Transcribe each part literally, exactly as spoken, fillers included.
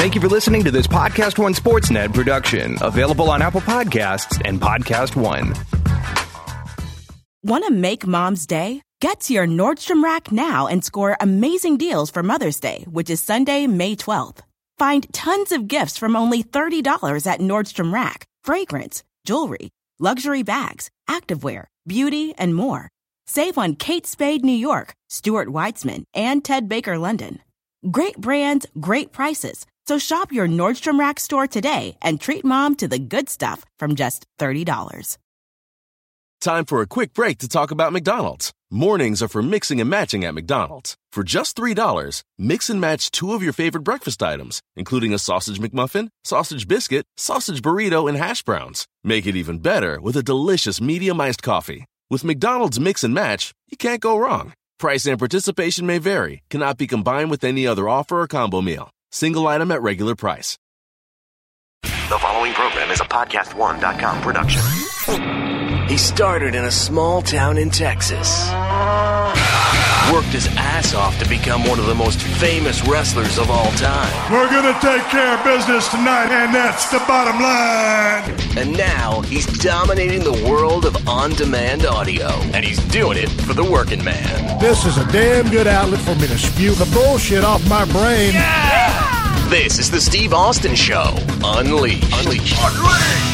Thank you for listening to this Podcast One Sportsnet production, available on Apple Podcasts and Podcast One. Want to make Mom's Day? Get to your Nordstrom Rack now and score amazing deals for Mother's Day, which is Sunday, May twelfth. Find tons of gifts from only thirty dollars at Nordstrom Rack. Fragrance, jewelry, luxury bags, activewear, beauty, and more. Save on Kate Spade New York, Stuart Weitzman, and Ted Baker London. Great brands, great prices. So shop your Nordstrom Rack store today and treat Mom to the good stuff from just thirty dollars. Time for a quick break to talk about McDonald's. Mornings are for mixing and matching at McDonald's. For just three dollars, mix and match two of your favorite breakfast items, including a sausage McMuffin, sausage biscuit, sausage burrito, and hash browns. Make it even better with a delicious medium iced coffee. With McDonald's Mix and Match, you can't go wrong. Price and participation may vary, cannot be combined with any other offer or combo meal. Single item at regular price. The following program is a podcast one dot com production. He started in a small town in Texas. Worked his ass off to become one of the most famous wrestlers of all time. We're going to take care of business tonight, and that's the bottom line. And now he's dominating the world of on-demand audio. And he's doing it for the working man. This is a damn good outlet for me to spew the bullshit off my brain. Yeah! This is the Steve Austin Show. Unleashed. Unleashed. Unleashed.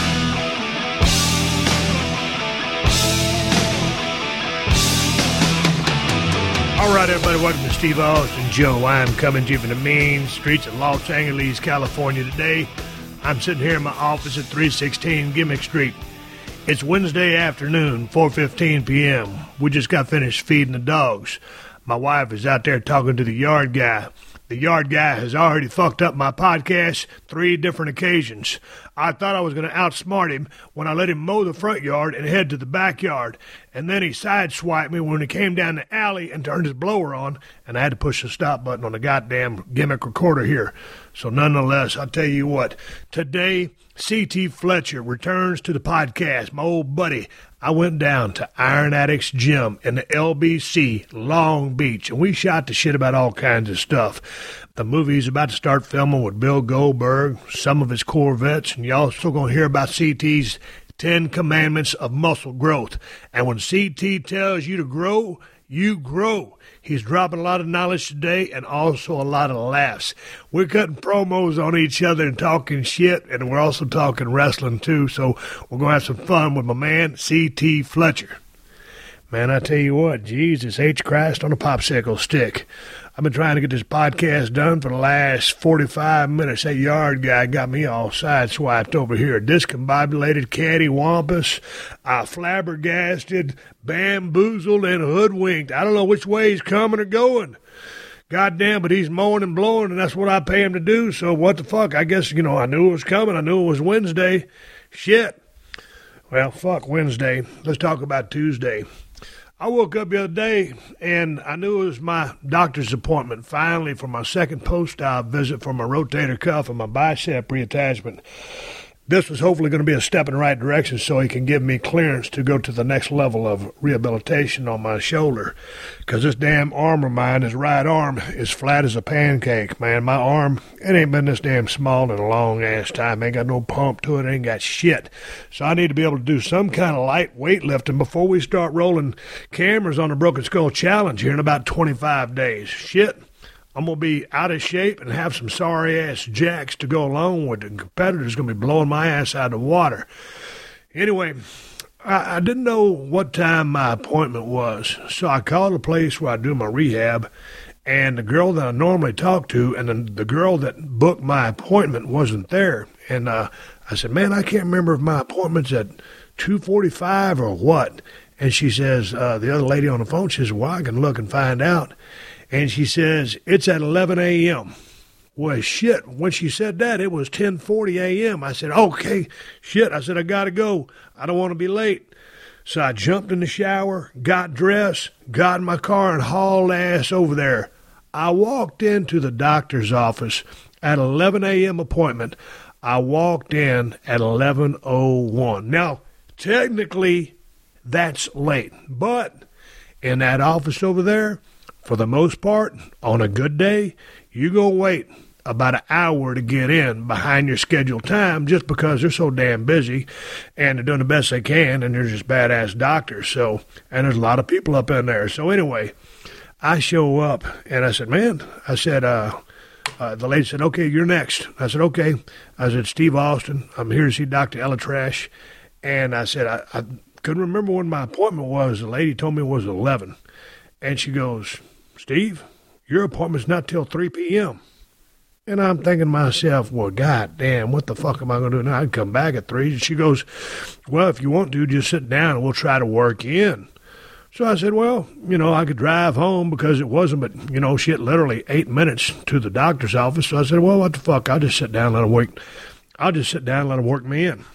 All right, everybody, welcome to Steve Austin Show. I'm coming to you from the mean streets of Los Angeles, California today. I'm sitting here in my office at three sixteen Gimmick Street. It's Wednesday afternoon, four fifteen p.m. We just got finished feeding the dogs. My wife is out there talking to the yard guy. The yard guy has already fucked up my podcast three different occasions. I thought I was going to outsmart him when I let him mow the front yard and head to the backyard. And then he sideswiped me when he came down the alley and turned his blower on, and I had to push the stop button on the goddamn gimmick recorder here. So nonetheless, I'll tell you what, today C T Fletcher returns to the podcast. My old buddy, I went down to Iron Addicts Gym in the L B C, Long Beach, and we shot the shit about all kinds of stuff. The movie's about to start filming with Bill Goldberg, some of his Corvettes, and you're also going to hear about C T's Ten Commandments of Muscle Growth. And when C T tells you to grow, you grow. He's dropping a lot of knowledge today and also a lot of laughs. We're cutting promos on each other and talking shit, and we're also talking wrestling too, so we're going to have some fun with my man, C T Fletcher. Man, I tell you what, Jesus H. Christ on a popsicle stick. I've been trying to get this podcast done for the last forty-five minutes. That yard guy got me all sideswiped over here. Discombobulated, cattywampus, uh, flabbergasted, bamboozled, and hoodwinked. I don't know which way he's coming or going. Goddamn, but he's mowing and blowing, and that's what I pay him to do. So what the fuck? I guess, you know, I knew it was coming. I knew it was Wednesday. Shit. Well, fuck Wednesday. Let's talk about Tuesday. I woke up the other day, and I knew it was my doctor's appointment, finally, for my second post-op visit for my rotator cuff and my bicep reattachment. This was hopefully going to be a step in the right direction so he can give me clearance to go to the next level of rehabilitation on my shoulder. Because this damn arm of mine, his right arm, is flat as a pancake, man. My arm, it ain't been this damn small in a long-ass time. Ain't got no pump to it, ain't got shit. So I need to be able to do some kind of light weightlifting before we start rolling cameras on the Broken Skull Challenge here in about twenty-five days. Shit. I'm going to be out of shape and have some sorry-ass jacks to go along with it. And competitors going to be blowing my ass out of the water. Anyway, I, I didn't know what time my appointment was, so I called the place where I do my rehab, and the girl that I normally talk to and the, the girl that booked my appointment wasn't there. And uh, I said, man, I can't remember if my appointment's at two forty-five or what. And she says, uh, the other lady on the phone, she says, well, I can look and find out. And she says, it's at eleven a.m. Well, shit, when she said that, it was ten forty a.m. I said, okay, shit. I said, I got to go. I don't want to be late. So I jumped in the shower, got dressed, got in my car, and hauled ass over there. I walked into the doctor's office at eleven a.m. appointment. I walked in at eleven oh one. Now, technically, that's late. But in that office over there, for the most part, on a good day, you go wait about an hour to get in behind your scheduled time just because they're so damn busy and they're doing the best they can, and they're just badass doctors. So, and there's a lot of people up in there. So anyway, I show up and I said, man, I said, uh, uh, the lady said, okay, you're next. I said, okay. I said, Steve Austin, I'm here to see Doctor Elatrash. And I said, I, I couldn't remember when my appointment was. The lady told me it was eleven. And she goes, Steve, your appointment's not till three p.m. And I'm thinking to myself, well, God damn, what the fuck am I going to do now? I'd come back at three. And she goes, well, if you want to, just sit down and we'll try to work you in. So I said, well, you know, I could drive home because it wasn't, but, you know, shit, literally eight minutes to the doctor's office. So I said, well, what the fuck? I'll just sit down and let him work. I'll just sit down and let him work me in.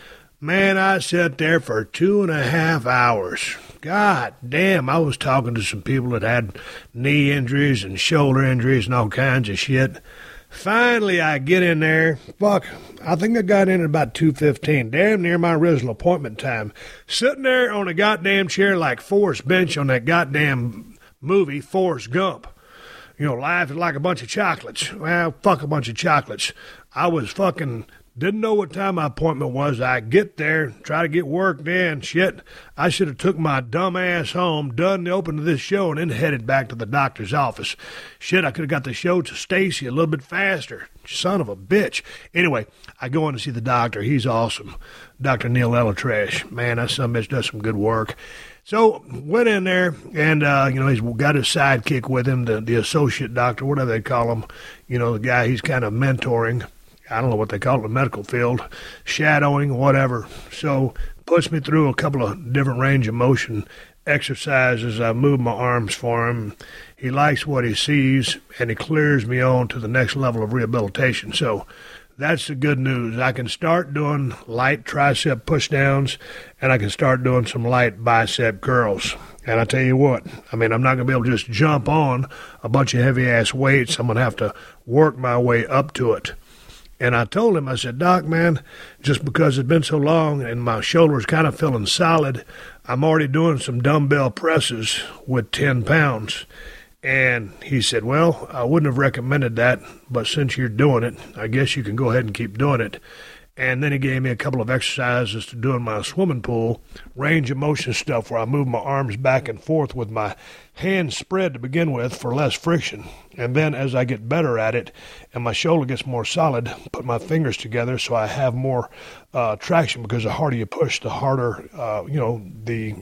Man, I sat there for two and a half hours. God damn, I was talking to some people that had knee injuries and shoulder injuries and all kinds of shit. Finally, I get in there. Fuck, I think I got in at about two fifteen, damn near my original appointment time. Sitting there on a goddamn chair like Forrest Bench on that goddamn movie, Forrest Gump. You know, life is like a bunch of chocolates. Well, fuck a bunch of chocolates. I was fucking... Didn't know what time my appointment was. I get there, try to get worked in. Shit, I should have took my dumb ass home, done the open to this show, and then headed back to the doctor's office. Shit, I could have got the show to Stacy a little bit faster. Son of a bitch. Anyway, I go in to see the doctor. He's awesome. Doctor Neil Elatrash. Man, that son of a bitch does some good work. So, went in there, and, uh, you know, he's got his sidekick with him, the, the associate doctor, whatever they call him. You know, the guy he's kind of mentoring. I don't know what they call it in the medical field, shadowing, whatever. So puts me through a couple of different range of motion exercises. I move my arms for him. He likes what he sees, and he clears me on to the next level of rehabilitation. So that's the good news. I can start doing light tricep pushdowns, and I can start doing some light bicep curls. And I tell you what, I mean, I'm not going to be able to just jump on a bunch of heavy-ass weights. I'm going to have to work my way up to it. And I told him, I said, Doc, man, just because it's been so long and my shoulder's kind of feeling solid, I'm already doing some dumbbell presses with ten pounds. And he said, well, I wouldn't have recommended that, but since you're doing it, I guess you can go ahead and keep doing it. And then he gave me a couple of exercises to do in my swimming pool, range of motion stuff where I move my arms back and forth with my hands spread to begin with for less friction. And then as I get better at it and my shoulder gets more solid, put my fingers together so I have more uh, traction, because the harder you push, the harder, uh, you know, the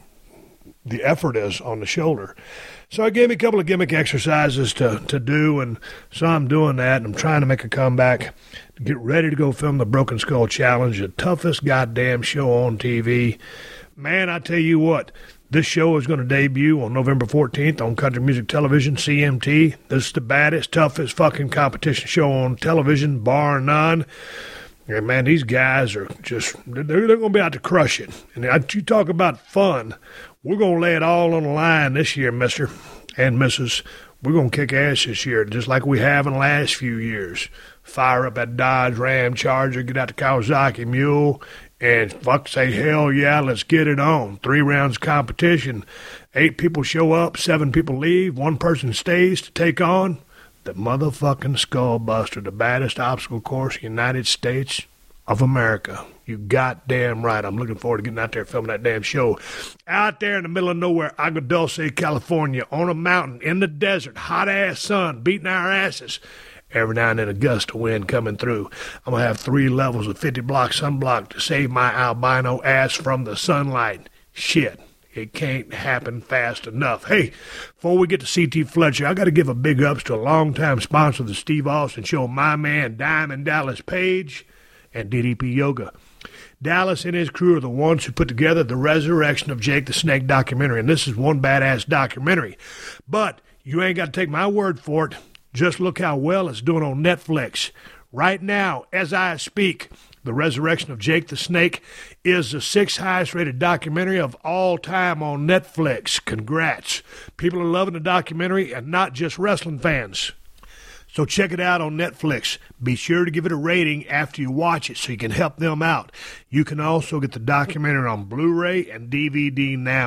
the effort is on the shoulder. So I gave me a couple of gimmick exercises to, to do, and so I'm doing that, and I'm trying to make a comeback, to get ready to go film the Broken Skull Challenge, the toughest goddamn show on T V. Man, I tell you what, this show is going to debut on November fourteenth on Country Music Television, C M T. This is the baddest, toughest fucking competition show on television, bar none. And man, these guys are just, they're, they're going to be out to crush it. And you talk about fun, we're going to lay it all on the line this year, mister and missus We're going to kick ass this year, just like we have in the last few years. Fire up that Dodge Ram Charger, get out the Kawasaki Mule, and fuck say, hell yeah, let's get it on. Three rounds competition. Eight people show up, seven people leave, one person stays to take on the motherfucking Skullbuster, the baddest obstacle course in the United States of America. You goddamn right. I'm looking forward to getting out there and filming that damn show. Out there in the middle of nowhere, Agua Dulce, California, on a mountain, in the desert, hot-ass sun, beating our asses. Every now and then a gust of wind coming through. I'm going to have three levels of fifty block sunblock to save my albino ass from the sunlight. Shit. It can't happen fast enough. Hey, before we get to C T Fletcher, I got to give a big ups to a longtime sponsor of the Steve Austin Show, my man Diamond Dallas Page and D D P Yoga. Dallas and his crew are the ones who put together the Resurrection of Jake the Snake documentary, and this is one badass documentary. But you ain't got to take my word for it. Just look how well it's doing on Netflix. Right now, as I speak, The Resurrection of Jake the Snake is the sixth highest rated documentary of all time on Netflix. Congrats. People are loving the documentary, and not just wrestling fans. So check it out on Netflix. Be sure to give it a rating after you watch it so you can help them out. You can also get the documentary on Blu-ray and D V D now.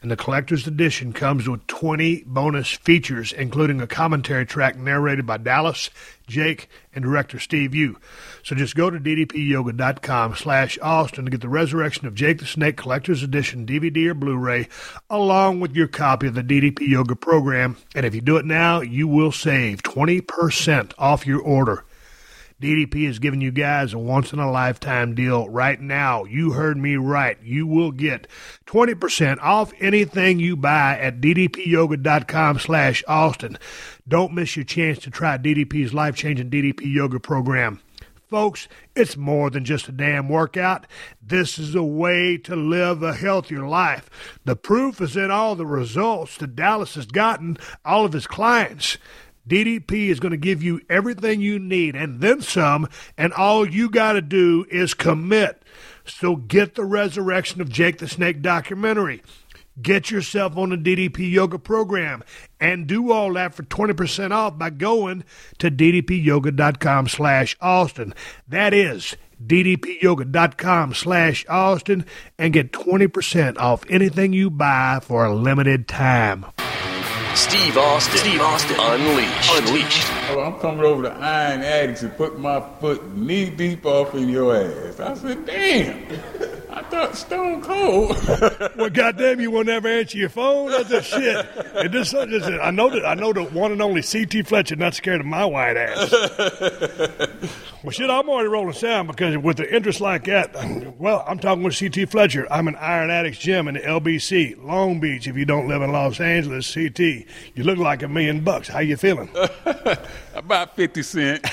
And the collector's edition comes with twenty bonus features, including a commentary track narrated by Dallas, Jake, and director Steve Yu. So just go to ddpyoga.com slash Austin to get the Resurrection of Jake the Snake Collector's Edition D V D or Blu-ray, along with your copy of the D D P Yoga program. And if you do it now, you will save twenty percent off your order. D D P is giving you guys a once-in-a-lifetime deal right now. You heard me right. You will get twenty percent off anything you buy at ddpyoga.com slash Austin. Don't miss your chance to try D D P's life-changing D D P Yoga program. Folks, it's more than just a damn workout. This is a way to live a healthier life. The proof is in all the results that Dallas has gotten, all of his clients. D D P is going to give you everything you need and then some, and all you got to do is commit. So get the Resurrection of Jake the Snake documentary. Get yourself on the D D P Yoga program and do all that for twenty percent off by going to ddpyoga.com slash Austin. That is ddpyoga.com slash Austin and get twenty percent off anything you buy for a limited time. Steve Austin. Steve Austin. Unleashed. Unleashed. Oh, I'm coming over to Iron Addicts and putting my foot knee deep off in your ass. I said, damn. I thought Stone Cold. Well, goddamn, you will never answer your phone. That's a shit. And this, this, I know that I know the one and only C T Fletcher not scared of my white ass. Well, shit, I'm already rolling sound because with the interest like that, well, I'm talking with C T Fletcher. I'm an Iron Addicts gym in the L B C, Long Beach. If you don't live in Los Angeles, C T, you look like a million bucks. How you feeling? About fifty cent.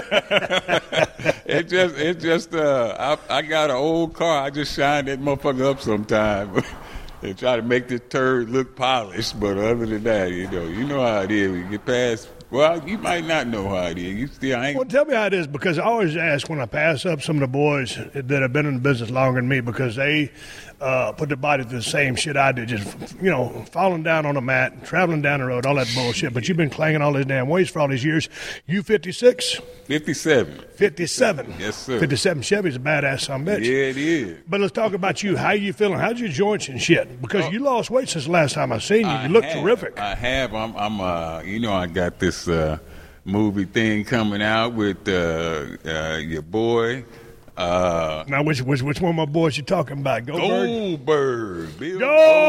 it just, it just, uh, I, I got an old car. I just shine that motherfucker up sometime and try to make this turd look polished. But other than that, you know, you know how it is. When you get past, well, you might not know how it is. You still ain't. Well, tell me how it is, because I always ask when I pass up some of the boys that have been in the business longer than me, because they uh, put their body through the same shit I did, just, you know, falling down on the mat, traveling down the road, all that bullshit. But you've been clanging all these damn weights for all these years. You fifty-six? fifty-seven. fifty-seven. Yes, sir. fifty-seven Chevy's a badass son of a bitch. Yeah, it is. But let's talk about you. How you feeling? How's your joints and shit? Because oh, you lost weight since the last time I seen you. I You look have, terrific. I have. I'm, I'm uh, you know, I got this uh, movie thing coming out with uh, uh, your boy. Uh, now, which, which which one of my boys you talking about? Goldberg? Goldberg. Bill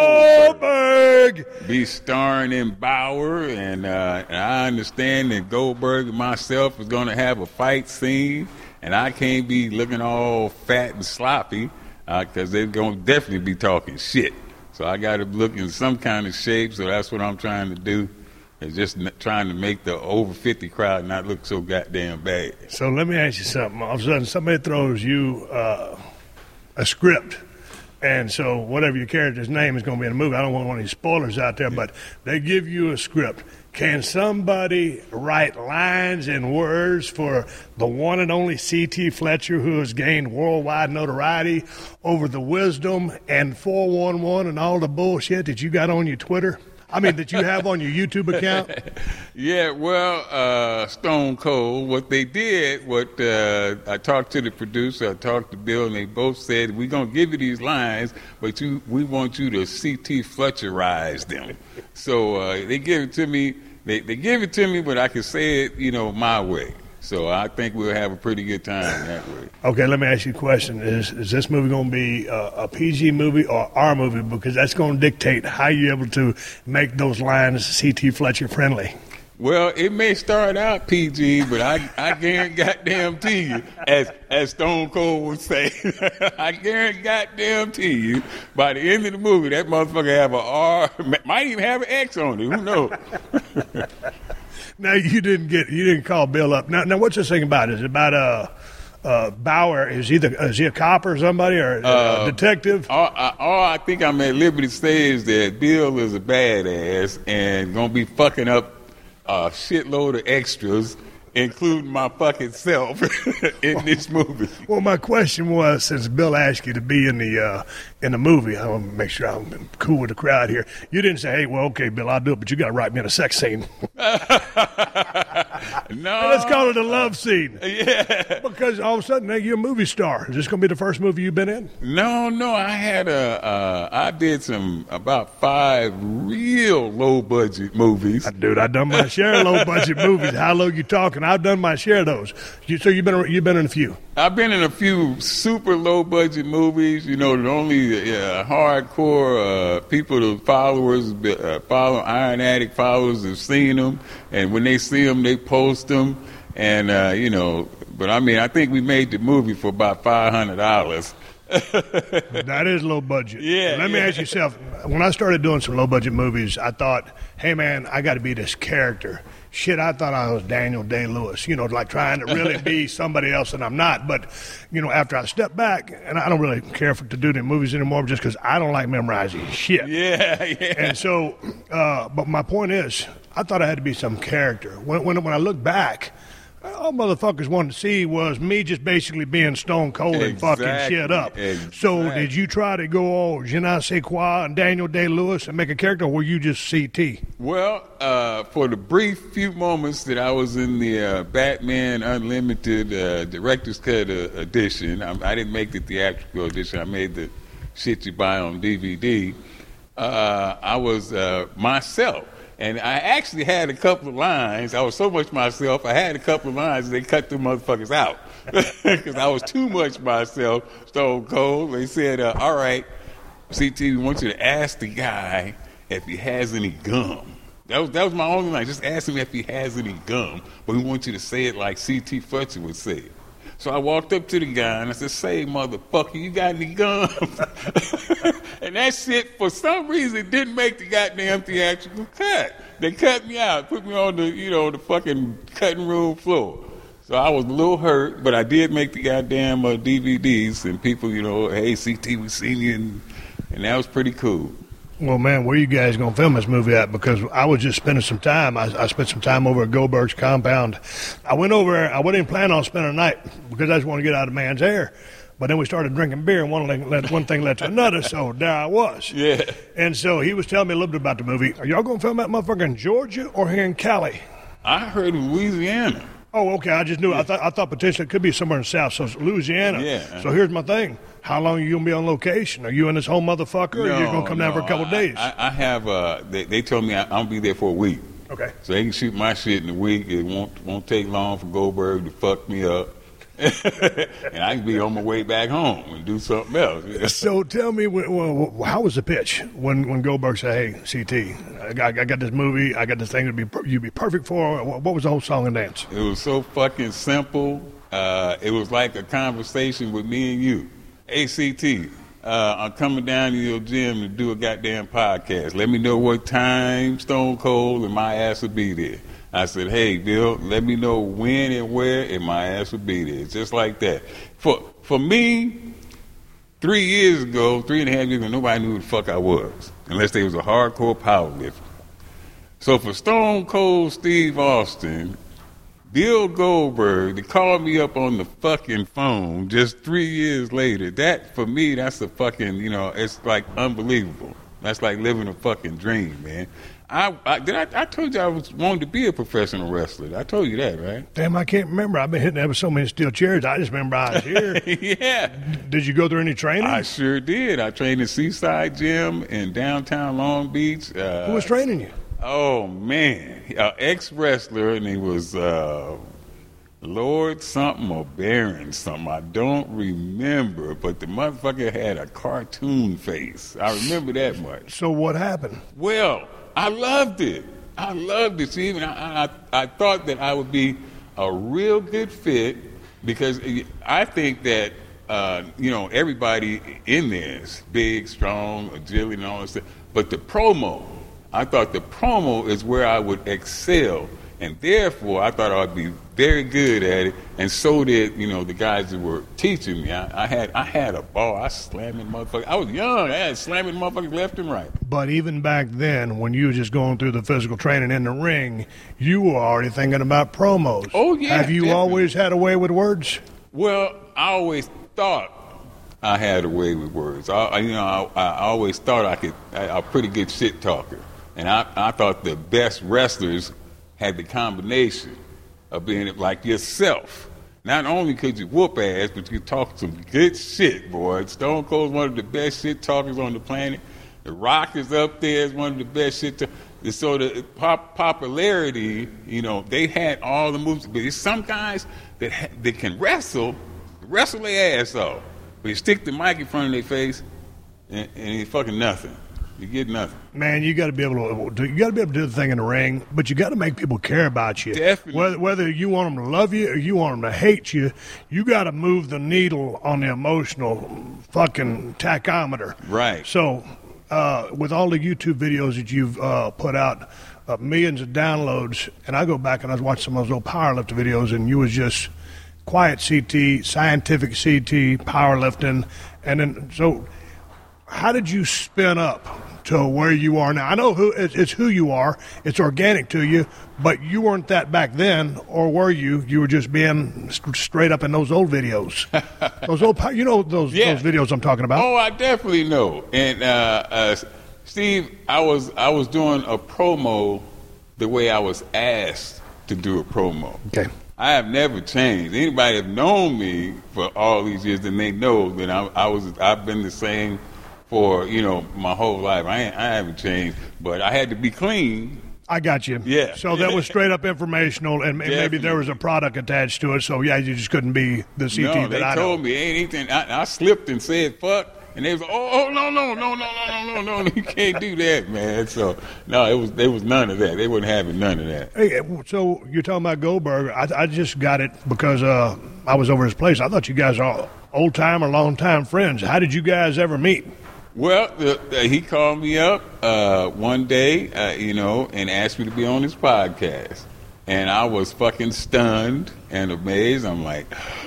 Goldberg. Goldberg. Be starring in Bauer, and, uh, and I understand that Goldberg and myself is going to have a fight scene, and I can't be looking all fat and sloppy because uh, they're going to definitely be talking shit. So I got to look in some kind of shape, so that's what I'm trying to do. It's just trying to make the over fifty crowd not look so goddamn bad. So let me ask you something. All of a sudden, somebody throws you uh, a script, and so whatever your character's name is going to be in the movie, I don't want any spoilers out there, but they give you a script. Can somebody write lines and words for the one and only C T Fletcher, who has gained worldwide notoriety over the wisdom and four one one and all the bullshit that you got on your Twitter? I mean, that you have on your YouTube account? Yeah, well, uh, Stone Cold, what they did, what uh, I talked to the producer, I talked to Bill, and they both said, we're going to give you these lines, but you, we want you to C T Fletcherize them. So uh, they give it to me, they, they give it to me, but I can say it, you know, my way. So I think we'll have a pretty good time that way. Okay, let me ask you a question. Is is this movie going to be a, a P G movie or R movie? Because that's going to dictate how you're able to make those lines C T Fletcher friendly. Well, it may start out P G, but I, I guarantee goddamn to you, as as Stone Cold would say, I guarantee goddamn to you, by the end of the movie, that motherfucker have a R, might even have an X on it. Who knows? Now you didn't get you didn't call Bill up. Now, now what's this thing about? Is it about uh, uh, Bauer? Is he the is he a cop or somebody or uh, a detective? All I, all I think I'm at liberty to say is that Bill is a badass and gonna be fucking up a shitload of extras, including my fucking self, in this movie. Well, my question was, since Bill asked you to be in the uh, in the movie, I want to make sure I'm cool with the crowd here. You didn't say, "Hey, well, okay, Bill, I'll do it," but you got to write me in a sex scene. No. Hey, let's call it a love scene. Yeah. Because all of a sudden, now you're a movie star. Is this going to be the first movie you've been in? No, no. I had a, uh, I did some, about five real low-budget movies. Dude, I've done my share of low-budget movies. How low you talking? I've done my share of those. You, so you've been, you've been in a few? I've been in a few super low-budget movies. You know, the only uh, hardcore uh, people, the followers, uh, follow Iron Addict followers have seen them. And when they see them, they post them. And, uh, you know, but I mean, I think we made the movie for about five hundred dollars. That is low budget. Yeah. Let me yeah. ask you something. When I started doing some low budget movies, I thought, hey, man, I got to be this character. Shit, I thought I was Daniel Day-Lewis, you know, like trying to really be somebody else and I'm not. But, you know, after I stepped back, and I don't really care for to do the movies anymore just because I don't like memorizing shit. Yeah, yeah. And so, uh, but my point is, I thought I had to be some character. When, when, when I look back, all motherfuckers wanted to see was me just basically being stone cold and Exactly. fucking shit up. Exactly. So did you try to go all je ne sais quoi and Daniel Day-Lewis and make a character, or were you just C T? Well, uh, for the brief few moments that I was in the uh, Batman Unlimited uh, Director's Cut uh, edition, I, I didn't make the theatrical edition. I made the shit you buy on D V D. Uh, I was uh, myself. And I actually had a couple of lines. I was so much myself, I had a couple of lines, they cut them motherfuckers out. Because I was too much myself, stone cold. They said, uh, all right, C T, we want you to ask the guy if he has any gum. That was that was my only line. Just ask him if he has any gum. But we want you to say it like C T Fletcher would say it. So I walked up to the guy and I said, say, motherfucker, you got any gum? And that shit, for some reason, didn't make the goddamn theatrical cut. They cut me out, put me on the, you know, the fucking cutting room floor. So I was a little hurt, but I did make the goddamn uh, D V Ds, and people, you know, hey, C T, we seen you, and, and that was pretty cool. Well, man, where you guys going to film this movie at? Because I was just spending some time. I, I spent some time over at Goldberg's compound. I went over there. I wasn't even planning on spending a night because I just want to get out of man's hair. But then we started drinking beer, and one thing led, one thing led to another, so there I was. Yeah. And so he was telling me a little bit about the movie. Are y'all going to film that motherfucker in Georgia or here in Cali? I heard Louisiana. Oh, okay. I just knew. I thought I thought potentially it could be somewhere in the South, so it's Louisiana. Yeah. So here's my thing. How long are you going to be on location? Are you in this whole motherfucker, or No, are you going to come down no, for a couple I, days? I, I have, uh, they, they told me I, I'm going to be there for a week. Okay. So they can shoot my shit in a week. It won't won't take long for Goldberg to fuck me up. And I can be on my way back home and do something else. So tell me, well, how was the pitch when, when Goldberg said, hey, C T, I got, I got this movie, I got this thing to be you'd be perfect for? What was the whole song and dance? It was so fucking simple. Uh, it was like a conversation with me and you. Hey, C T, uh, I'm coming down to your gym to do a goddamn podcast. Let me know what time, Stone Cold, and my ass will be there. I said, hey, Bill, let me know when and where, and my ass will be there. Just like that. For for me, three years ago, three and a half years ago, nobody knew who the fuck I was, unless they was a hardcore powerlifter. So for Stone Cold Steve Austin, Bill Goldberg, to call me up on the fucking phone just three years later, that, for me, that's a fucking, you know, it's like unbelievable. That's like living a fucking dream, man. I, I did I, I told you I was wanted to be a professional wrestler. I told you that, right? Damn, I can't remember. I've been hitting that with so many steel chairs. I just remember I was here. Yeah. Did you go through any training? I sure did. I trained at Seaside Gym in downtown Long Beach. Uh, Who was training you? Oh, man. Uh, ex-wrestler, and he was uh, Lord something or Baron something. I don't remember, but the motherfucker had a cartoon face. I remember that much. So what happened? Well, I loved it. I loved it. See, even I, I, I thought that I would be a real good fit because I think that, uh, you know, everybody in there is big, strong, agility, and all that stuff. But the promo, I thought the promo is where I would excel. And therefore, I thought I would be very good at it, and so did, you know, the guys that were teaching me. I, I had I had a ball. I slamming motherfuckers. I was young. I had slamming motherfuckers left and right. But even back then, when you were just going through the physical training in the ring, you were already thinking about promos. Oh, yeah. Have you definitely. always had a way with words? Well, I always thought I had a way with words. I, I you know, I, I always thought I could. I, I'm a pretty good shit talker, and I, I thought the best wrestlers had the combination. of being like yourself. Not only could you whoop ass, but you talk some good shit, boy. Stone Cold's one of the best shit talkers on the planet. The Rock is up there as one of the best shit. To, so the pop, popularity, you know, they had all the moves. But there's some guys that ha- that can wrestle, wrestle their ass off. But you stick the mic in front of their face, and, and it's fucking nothing. You get nothing. Man, you got to be able to. You got to be able to do the thing in the ring, but you got to make people care about you. Definitely. Whether, whether you want them to love you or you want them to hate you, you got to move the needle on the emotional fucking tachometer. Right. So, uh, with all the YouTube videos that you've uh, put out, uh, millions of downloads, and I go back and I was watching some of those old powerlifting videos, and you was just quiet C T, scientific C T, powerlifting, and then so. How did you spin up to where you are now? I know who it's, it's who you are. It's organic to you, but you weren't that back then, or were you? You were just being st- straight up in those old videos. those old, you know, those yeah. those videos I'm talking about. Oh, I definitely know. And uh, uh, Steve, I was I was doing a promo the way I was asked to do a promo. Okay. I have never changed. Anybody have known me for all these years, and they know that I, I was I've been the same. For, you know, my whole life. I ain't, I haven't changed, but I had to be clean. I got you. Yeah. So that was straight up informational, and, and maybe there was a product attached to it, so, yeah, you just couldn't be the C T no, that I know. they told me anything. I, I slipped and said fuck, and they was like, oh, oh, no, no, no, no, no, no, no, no, you can't do that, man. So, no, it was there was none of that. They wasn't having none of that. Hey, so you're talking about Goldberg. I, I just got it because uh, I was over his place. I thought you guys are old-time or long-time friends. How did you guys ever meet? Well, uh, he called me up uh, one day, uh, you know, and asked me to be on his podcast. And I was fucking stunned and amazed. I'm like,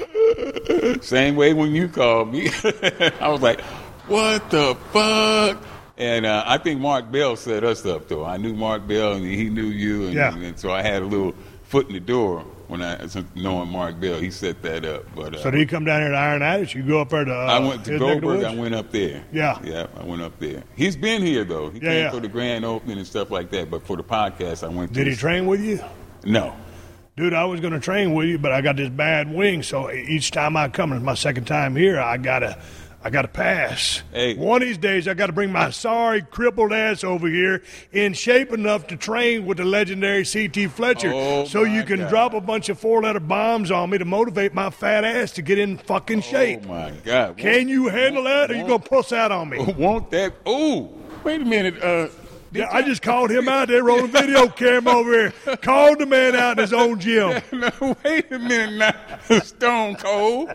same way when you called me. I was like, what the fuck? And uh, I think Mark Bell set us up, though. I knew Mark Bell, and he knew you. And, yeah. and so I had a little foot in the door. When I knowing Mark Bell, he set that up. But uh, so did he come down here to Iron Addicts? You go up there to? Uh, I went to Goldberg. I went up there. Yeah, yeah, I went up there. He's been here though. He yeah, came yeah. for the grand opening and stuff like that. But for the podcast, I went. Did to he train with you? No. Dude, I was going to train with you, but I got this bad wing. So each time I come, it's my second time here. I gotta. I got to pass. Hey. One of these days, I got to bring my sorry, crippled ass over here in shape enough to train with the legendary C T Fletcher oh so you can God. drop a bunch of four-letter bombs on me to motivate my fat ass to get in fucking shape. Oh, my God. Can you handle that, or you going to puss out on me? Want that? Oh, wait a minute. Uh, yeah, I just called him out there rolling video camera over here. Called the man out in his own gym. No, wait a minute now. Stone Cold.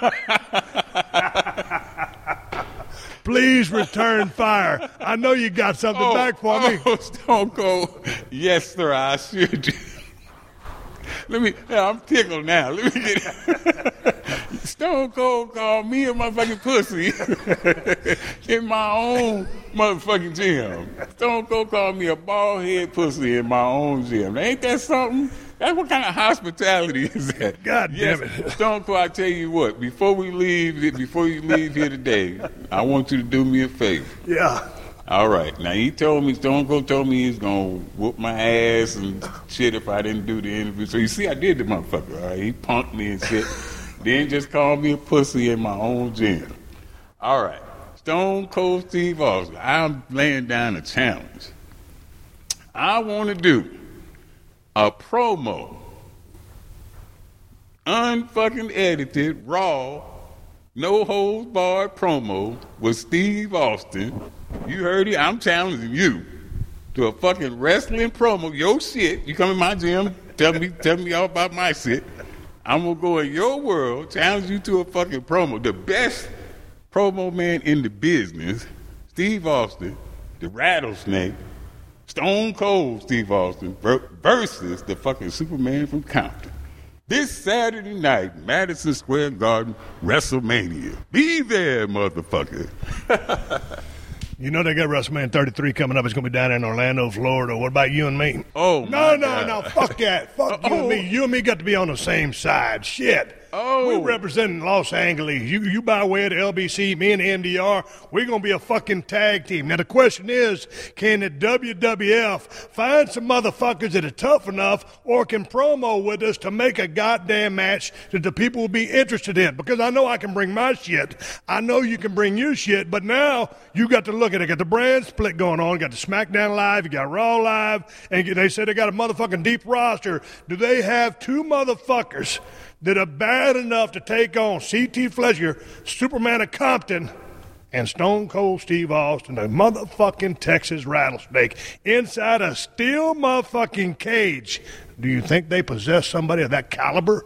Please return fire. I know you got something oh, back for oh, me. Stone Cold. Yes, sir, I sure do. Let me, yeah, I'm tickled now. Let me get Stone Cold called me a motherfucking pussy in my own motherfucking gym. Stone Cold called me a bald head pussy in my own gym. Now, ain't that something? That's what kind of hospitality is that? God yes, damn it. Stone Cold, I tell you what, before we leave, before you leave here today, I want you to do me a favor. Yeah. All right. Now, he told me, Stone Cold told me he's going to whoop my ass and shit if I didn't do the interview. So, you see, I did the motherfucker. All right? He punked me and shit. Then just called me a pussy in my own gym. All right. Stone Cold Steve Austin, I'm laying down a challenge. I want to do a promo, unfucking edited, raw, no holds barred promo with Steve Austin. You heard it. I'm challenging you to a fucking wrestling promo. Your shit. You come in my gym, tell me, tell me all about my shit. I'm gonna go in your world, challenge you to a fucking promo. The best promo man in the business, Steve Austin, the Rattlesnake, Stone Cold Steve Austin versus the fucking Superman from Compton. This Saturday night, Madison Square Garden, WrestleMania. Be there, motherfucker. You know they got WrestleMania thirty-three coming up. It's going to be down in Orlando, Florida. What about you and me? Oh, no, my no, God. no. Fuck that. Fuck you Oh. and me. You and me got to be on the same side. Shit. Oh. We're representing Los Angeles. You you by way of the L B C, me and the N D R, we're going to be a fucking tag team. Now, the question is, can the W W F find some motherfuckers that are tough enough or can promo with us to make a goddamn match that the people will be interested in? Because I know I can bring my shit. I know you can bring your shit, but now you got to look at it. Got the brand split going on. You got the SmackDown Live. You got Raw Live. And they say they got a motherfucking deep roster. Do they have two motherfuckers that are bad enough to take on C T Fletcher, Superman of Compton, and Stone Cold Steve Austin, the motherfucking Texas Rattlesnake, inside a steel motherfucking cage? Do you think they possess somebody of that caliber?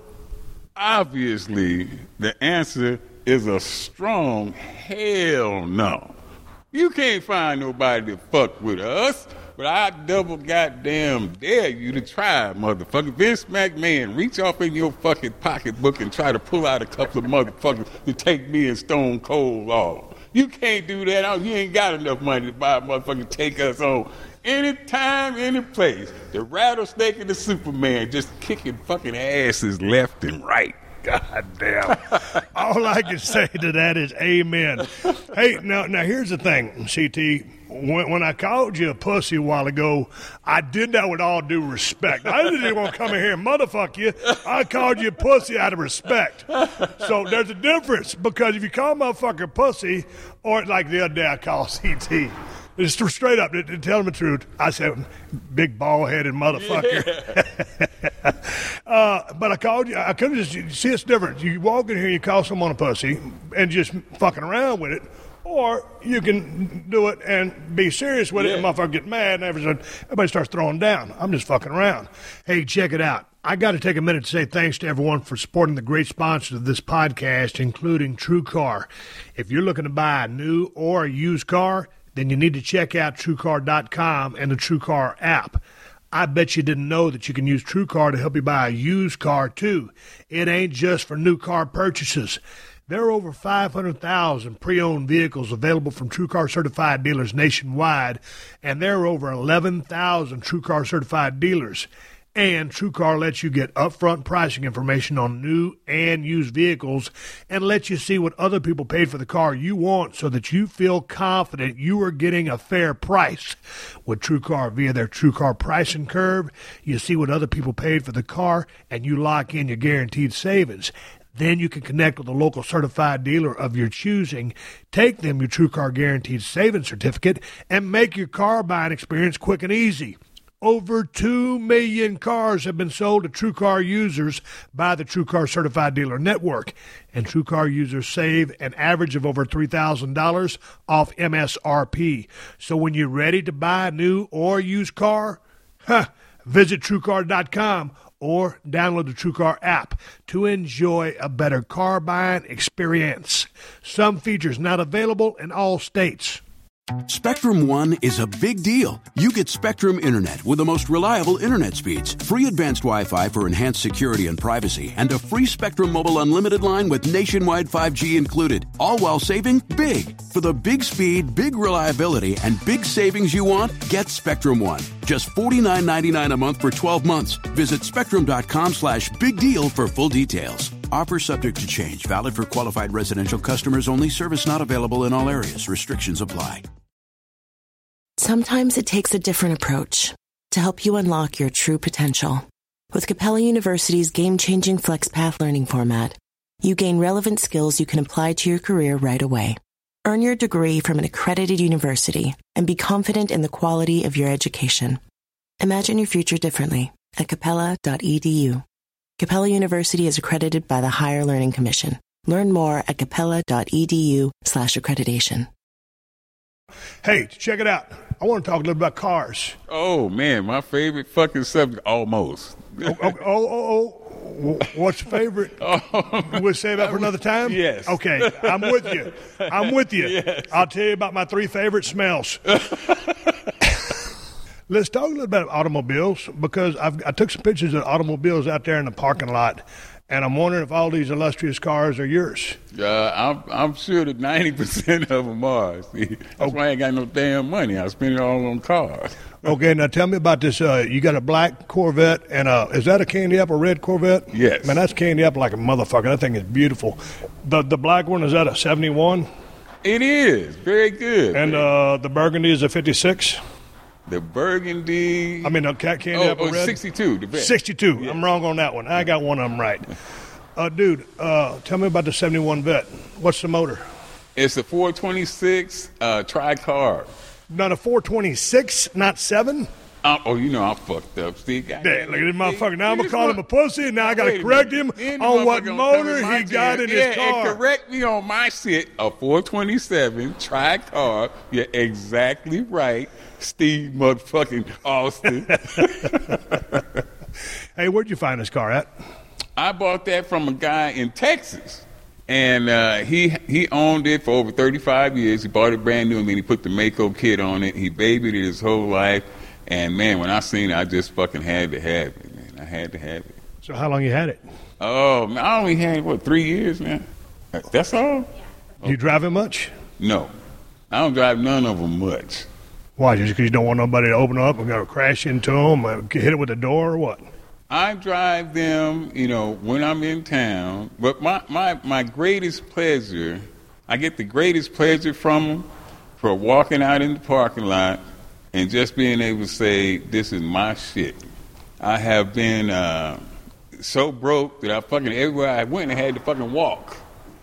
Obviously, the answer is a strong hell no. You can't find nobody to fuck with us. But I double goddamn dare you to try, motherfucker. Vince McMahon, reach off in your fucking pocketbook and try to pull out a couple of motherfuckers to take me and Stone Cold off. You can't do that. You ain't got enough money to buy a motherfucker take us on. Anytime, any place. The Rattlesnake and the Superman just kicking fucking asses left and right. God damn. All I can say to that is amen. Hey, now, now here's the thing, C T. When, when I called you a pussy a while ago, I did that with all due respect. I didn't even want to come in here and motherfuck you. I called you a pussy out of respect. So there's a difference, because if you call a motherfucker pussy, or like the other day I called C T, just straight up, to, to tell him the truth, I said, big bald-headed motherfucker. Yeah. uh, but I called you, I couldn't just, see it's different. You walk in here, you call someone a pussy, and just fucking around with it. Or you can do it and be serious with yeah. it, and motherfucker get mad, and everybody starts throwing down. I'm just fucking around. Hey, check it out. I got to take a minute to say thanks to everyone for supporting the great sponsors of this podcast, including TrueCar. If you're looking to buy a new or a used car, then you need to check out True Car dot com and the TrueCar app. I bet you didn't know that you can use TrueCar to help you buy a used car, too. It ain't just for new car purchases. There are over five hundred thousand pre-owned vehicles available from TrueCar certified dealers nationwide, and there are over eleven thousand TrueCar certified dealers. And TrueCar lets you get upfront pricing information on new and used vehicles and lets you see what other people paid for the car you want so that you feel confident you are getting a fair price. With TrueCar via their TrueCar pricing curve, you see what other people paid for the car and you lock in your guaranteed savings. Then you can connect with a local certified dealer of your choosing, take them your TrueCar Guaranteed Savings Certificate, and make your car buying experience quick and easy. Over two million cars have been sold to TrueCar users by the TrueCar Certified Dealer Network, and TrueCar users save an average of over three thousand dollars off M S R P. So when you're ready to buy a new or used car, huh, visit True Car dot com or download the TrueCar app to enjoy a better car buying experience. Some features not available in all states. Spectrum One is a big deal. You get Spectrum Internet with the most reliable internet speeds, free advanced Wi-Fi for enhanced security and privacy, and a free Spectrum Mobile Unlimited line with nationwide five G included, all while saving big. For the big speed, big reliability, and big savings you want, get Spectrum One. Just forty-nine ninety-nine a month for twelve months. Visit spectrum.com slash big deal for full details. Offer subject to change. Valid for qualified residential customers only. Service not available in all areas. Restrictions apply. Sometimes it takes a different approach to help you unlock your true potential. With Capella University's game-changing FlexPath learning format, you gain relevant skills you can apply to your career right away. Earn your degree from an accredited university and be confident in the quality of your education. Imagine your future differently at capella dot e d u. Capella University is accredited by the Higher Learning Commission. Learn more at capella dot e d u slash accreditation. Hey, check it out. I want to talk a little about cars. Oh, man, my favorite fucking subject, almost. oh, oh, oh, oh, what's your favorite? Oh, we'll save that for another time? Yes. Okay, I'm with you. I'm with you. Yes. I'll tell you about my three favorite smells. Let's talk a little bit about automobiles, because I've, I took some pictures of automobiles out there in the parking lot, and I'm wondering if all these illustrious cars are yours. Uh, I'm, I'm sure that ninety percent of them are. See, that's okay. Why I ain't got no damn money. I spend it all on cars. Okay, now tell me about this. Uh, you got a black Corvette, and uh, is that a candy apple red Corvette? Yes. Man, that's candy apple like a motherfucker. That thing is beautiful. The the black one, is that a seventy-one? It is. Very good. And uh, the burgundy is a fifty-six? The burgundy. I mean, the cat candy oh, apple oh, red? sixty-two. The vet. sixty-two. Yeah. I'm wrong on that one. I got one of them right. Uh, dude, uh, tell me about the seventy-one Vet. What's the motor? It's a four twenty-six uh, tri-carb. Not a four twenty-six, not seven? Uh, oh, you know I'm fucked up. See, Damn, look at this motherfucker. Now I'm going to call him a pussy, and now I got to correct him on what motor he got in yeah, his car. And correct me on my shit, a four twenty-seven tri-carb. You're exactly right, Steve motherfucking Austin. Hey, where'd you find this car at? I bought that from a guy in Texas. And uh, he he owned it for over thirty-five years. He bought it brand new, and then he put the Mako kit on it. He babied it his whole life. And, man, when I seen it, I just fucking had to have it, man. I had to have it. So how long you had it? Oh, man, I only had, what, three years, man? That's all? Do you drive it much? No. I don't drive none of them much. Why, just because you don't want nobody to open up and go crash into them, or hit it with a door, or what? I drive them, you know, when I'm in town. But my, my, my greatest pleasure, I get the greatest pleasure from them for walking out in the parking lot and just being able to say, this is my shit. I have been uh, so broke that I fucking, everywhere I went, I had to fucking walk.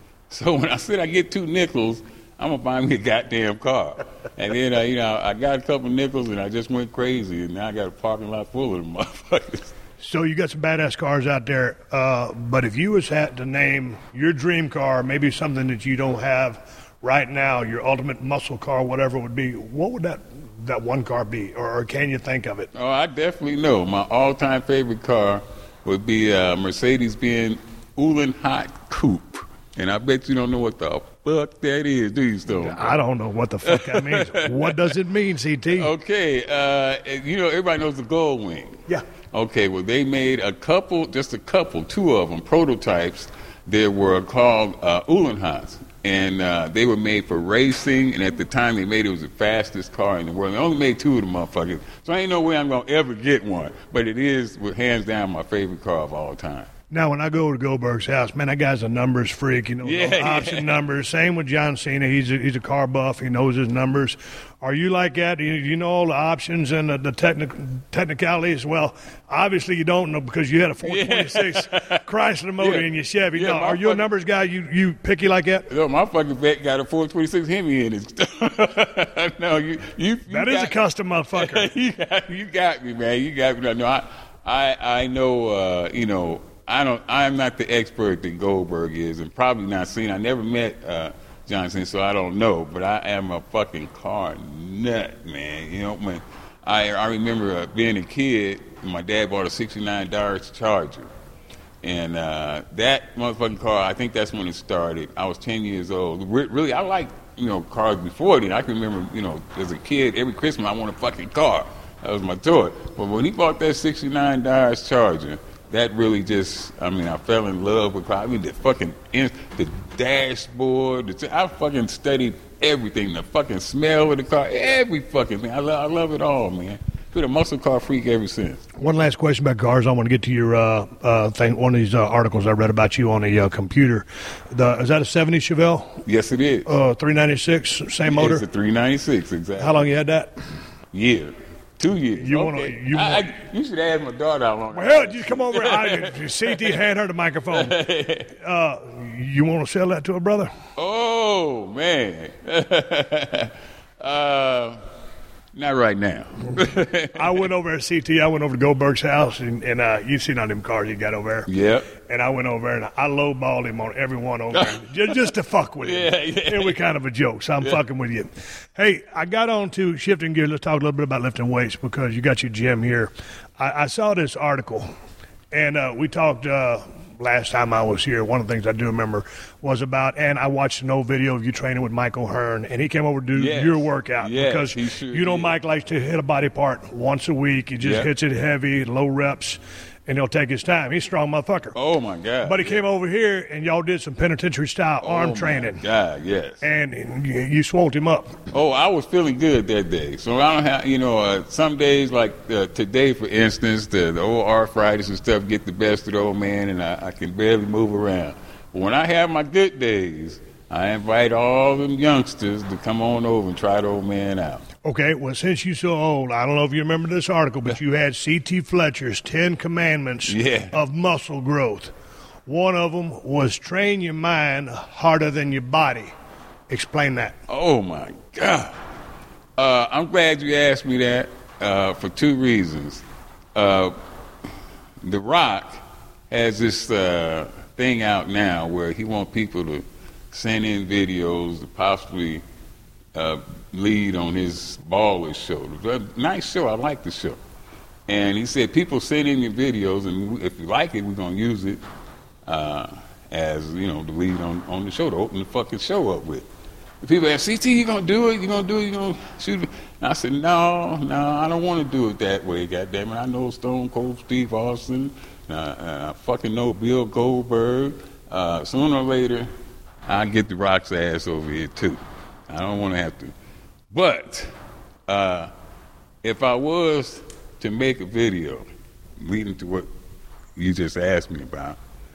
So when I said I get two nickels, I'm going to buy me a goddamn car. And then, uh, you know, I got a couple nickels and I just went crazy. And now I got a parking lot full of them motherfuckers. So you got some badass cars out there, uh, but if you was had to name your dream car, maybe something that you don't have right now, your ultimate muscle car, whatever it would be, what would that that one car be, or, or can you think of it? Oh, I definitely know. My all-time favorite car would be a Mercedes-Benz Uhlenhaut Coupe, and I bet you don't know what the fuck that is, do you, Stone? I don't know what the fuck that means. What does it mean, C T? Okay, uh, you know, everybody knows the Goldwing. Yeah. Okay, well, they made a couple, just a couple, two of them, prototypes that were called uh, Uhlenhauts. And uh, they were made for racing, and at the time they made it, it was the fastest car in the world. They only made two of them motherfuckers, so ain't no way I'm going to ever get one. But it is, hands down, my favorite car of all time. Now, when I go to Goldberg's house, man, that guy's a numbers freak. You know, yeah, yeah. option numbers. Same with John Cena. He's a, he's a car buff. He knows his numbers. Are you like that? Do you, you know all the options and the, the technic, technicalities? Well, obviously you don't know because you had a four twenty-six yeah. Chrysler motor yeah. in your Chevy. Yeah, no, are you a numbers guy? You you picky like that? No, my fucking vet got a four twenty-six Hemi in it. no, you, you, you That got, is a custom motherfucker. you, got, you got me, man. You got me. No, I, I, I know, uh, you know, I don't. I'm not the expert that Goldberg is, and probably not seen. I never met uh, Johnson, so I don't know. But I am a fucking car nut, man. You know, when I I remember uh, being a kid, my dad bought a sixty-nine Dodge Charger, and uh, that motherfucking car. I think that's when it started. I was ten years old. Re- really, I liked you know cars before then. I can remember, you know, as a kid, every Christmas I want a fucking car. That was my toy. But when he bought that sixty-nine Dodge Charger, that really just, I mean, I fell in love with car. I mean, the fucking, the dashboard, the, I fucking studied everything, the fucking smell of the car, every fucking thing. I, lo- I love it all, man. Been a muscle car freak ever since. One last question about cars. I want to get to your uh, uh, thing. One of these uh, articles I read about you on a uh, computer. The, is that a seventy Chevelle? Yes, it is. Uh, three ninety-six, same motor? It's a three ninety-six, exactly. How long you had that? Yeah. Two years. You okay. want to? You, I, I, you should ask my daughter how long. Well, just come over. I, C T, hand her the microphone. Uh, you want to sell that to a brother? Oh man, uh, not right now. I went over at C T. I went over to Goldberg's house, and, and uh, you've seen all them cars he got over there. Yep. And I went over there, and I lowballed him on every one over there, just, just to fuck with him. Yeah, yeah. It was kind of a joke, so I'm yeah. fucking with you. Hey, I got on to shifting gears. Let's talk a little bit about lifting weights because you got your gym here. I, I saw this article, and uh, we talked uh, last time I was here. One of the things I do remember was about, and I watched an old video of you training with Michael Hearn, and he came over to do yes. your workout yes, because sure you know did. Mike likes to hit a body part once a week. He just yep. hits it heavy, low reps. and he'll take his time. He's a strong motherfucker. Oh, my God. But he yeah. came over here, and y'all did some penitentiary-style arm oh training. Oh, my God, yes. And you, you swolled him up. Oh, I was feeling good that day. So I don't have, you know, uh, some days like uh, today, for instance, the, the old arthritis and stuff get the best of the old man, and I, I can barely move around. But when I have my good days, I invite all them youngsters to come on over and try the old man out. Okay, well, since you're so old, I don't know if you remember this article, but you had C T Fletcher's Ten Commandments yeah. of muscle growth. One of them was train your mind harder than your body. Explain that. Oh, my God. Uh, I'm glad you asked me that uh, for two reasons. Uh, The Rock has this uh, thing out now where he wants people to send in videos to possibly uh, lead on his baller show. It was a nice show. I like the show. And he said, people send in your videos, and if you like it, we're going to use it uh, as, you know, the lead on, on the show, to open the fucking show up with. The people ask, C T, you going to do it? You going to do it? You going to shoot it? And I said, no, no, I don't want to do it that way, goddammit. I know Stone Cold Steve Austin. Uh, uh, I fucking know Bill Goldberg. Uh, sooner or later, I'll get the Rock's ass over here, too. I don't want to have to. But uh, if I was to make a video leading to what you just asked me about,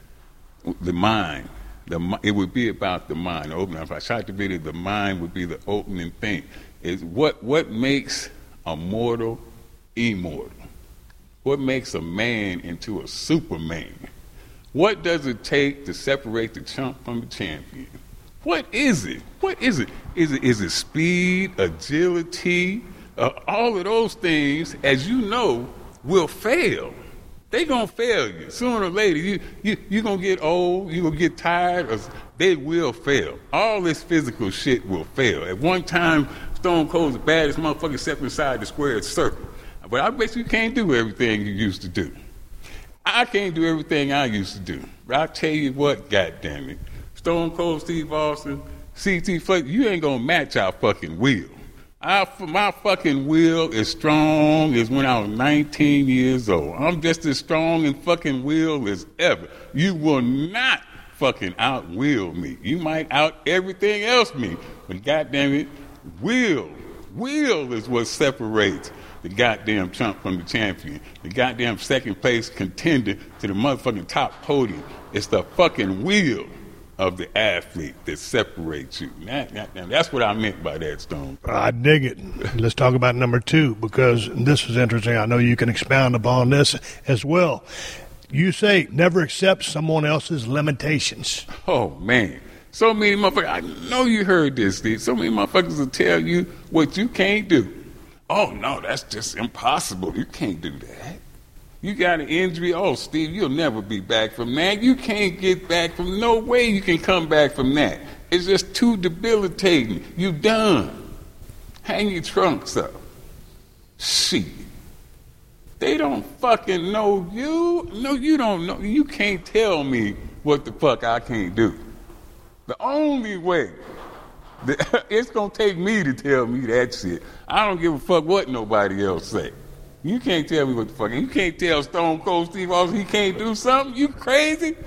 the mind, the it would be about the mind. Opening. If I shot the video, the mind would be the opening thing. Is what what makes a mortal immortal? What makes a man into a Superman? What does it take to separate the chump from the champion? What is it? What is it? Is it is it speed, agility? Uh, all of those things, as you know, will fail. They gonna fail you sooner or later. You you you gonna get old. You gonna get tired. Or they will fail. All this physical shit will fail. At one time, Stone Cold's the baddest motherfucker stepped inside the square circle. But I bet you can't do everything you used to do. I can't do everything I used to do. But I tell you what, goddammit, Stone Cold Steve Austin, C T Fletcher, you ain't gonna match our fucking will. I, my fucking will is strong as when I was nineteen years old. I'm just as strong and fucking will as ever. You will not fucking outwill me. You might out everything else me, but goddamn it, will, will is what separates the goddamn chump from the champion. The goddamn second place contender to the motherfucking top podium. It's the fucking will of the athlete that separates you. That, that, that's what I meant by that, Stone. I dig it. Let's talk about number two, because this is interesting. I know you can expound upon this as well. You say never accept someone else's limitations. Oh, man. So many motherfuckers, I know you heard this, Steve. So many motherfuckers will tell you what you can't do. Oh, no, that's just impossible. You can't do that. You got an injury. Oh, Steve, you'll never be back from that. You can't get back from, no way you can come back from that. It's just too debilitating. You done. Hang your trunks up. Shit. They don't fucking know you. No, you don't know. You can't tell me what the fuck I can't do. The only way, that, it's going to take me to tell me that shit. I don't give a fuck what nobody else say. You can't tell me what the fuck. You can't tell Stone Cold Steve Austin he can't do something. You crazy?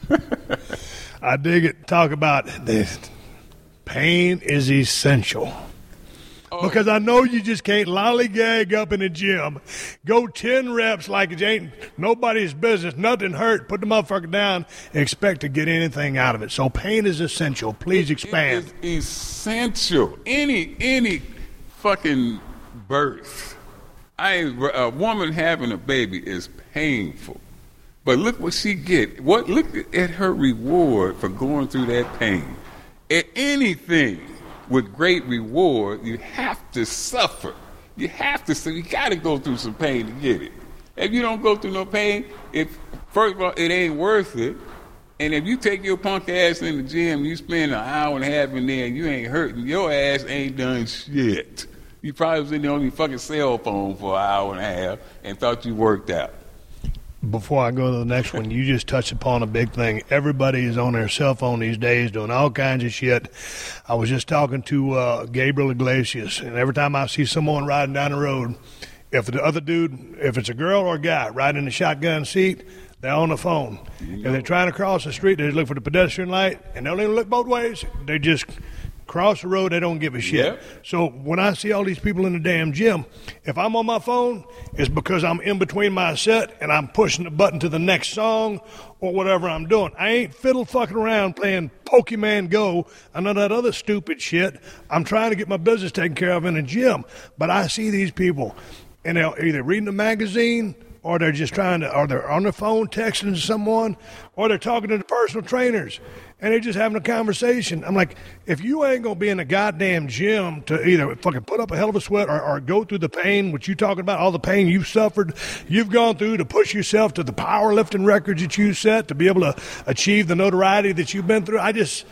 I dig it. Talk about this. Pain is essential. Oh. Because I know you just can't lollygag up in the gym, go ten reps like it ain't nobody's business, nothing hurt, put the motherfucker down, and expect to get anything out of it. So pain is essential. Please expand. It is essential. Any any fucking birth. I, a woman having a baby is painful, but look what she get. What look at her reward for going through that pain. At anything with great reward, you have to suffer. You have to. You got to go through some pain to get it. If you don't go through no pain, if first of all it ain't worth it, and if you take your punk ass in the gym, and you spend an hour and a half in there, and you ain't hurting, your ass ain't done shit. You probably was in there on your fucking cell phone for an hour and a half and thought you worked out. Before I go to the next one, you just touched upon a big thing. Everybody is on their cell phone these days doing all kinds of shit. I was just talking to uh, Gabriel Iglesias, and every time I see someone riding down the road, if the other dude, if it's a girl or a guy riding in the shotgun seat, they're on the phone. You know. If they're trying to cross the street, they just look for the pedestrian light, and they don't even look both ways. They just cross the road. They don't give a shit. Yep. So when I see all these people in the damn gym, if I'm on my phone, it's because I'm in between my set and I'm pushing the button to the next song or whatever I'm doing. I ain't fiddle fucking around playing Pokemon Go and none of that other stupid shit. I'm trying to get my business taken care of in the gym. But I see these people, and they're either reading a magazine, or they're just trying to, or they're on their phone texting to someone, or they're talking to the personal trainers, and they're just having a conversation. I'm like, if you ain't going to be in a goddamn gym to either fucking put up a hell of a sweat or, or go through the pain, what you talking about, all the pain you've suffered, you've gone through to push yourself to the powerlifting records that you set, to be able to achieve the notoriety that you've been through, I just...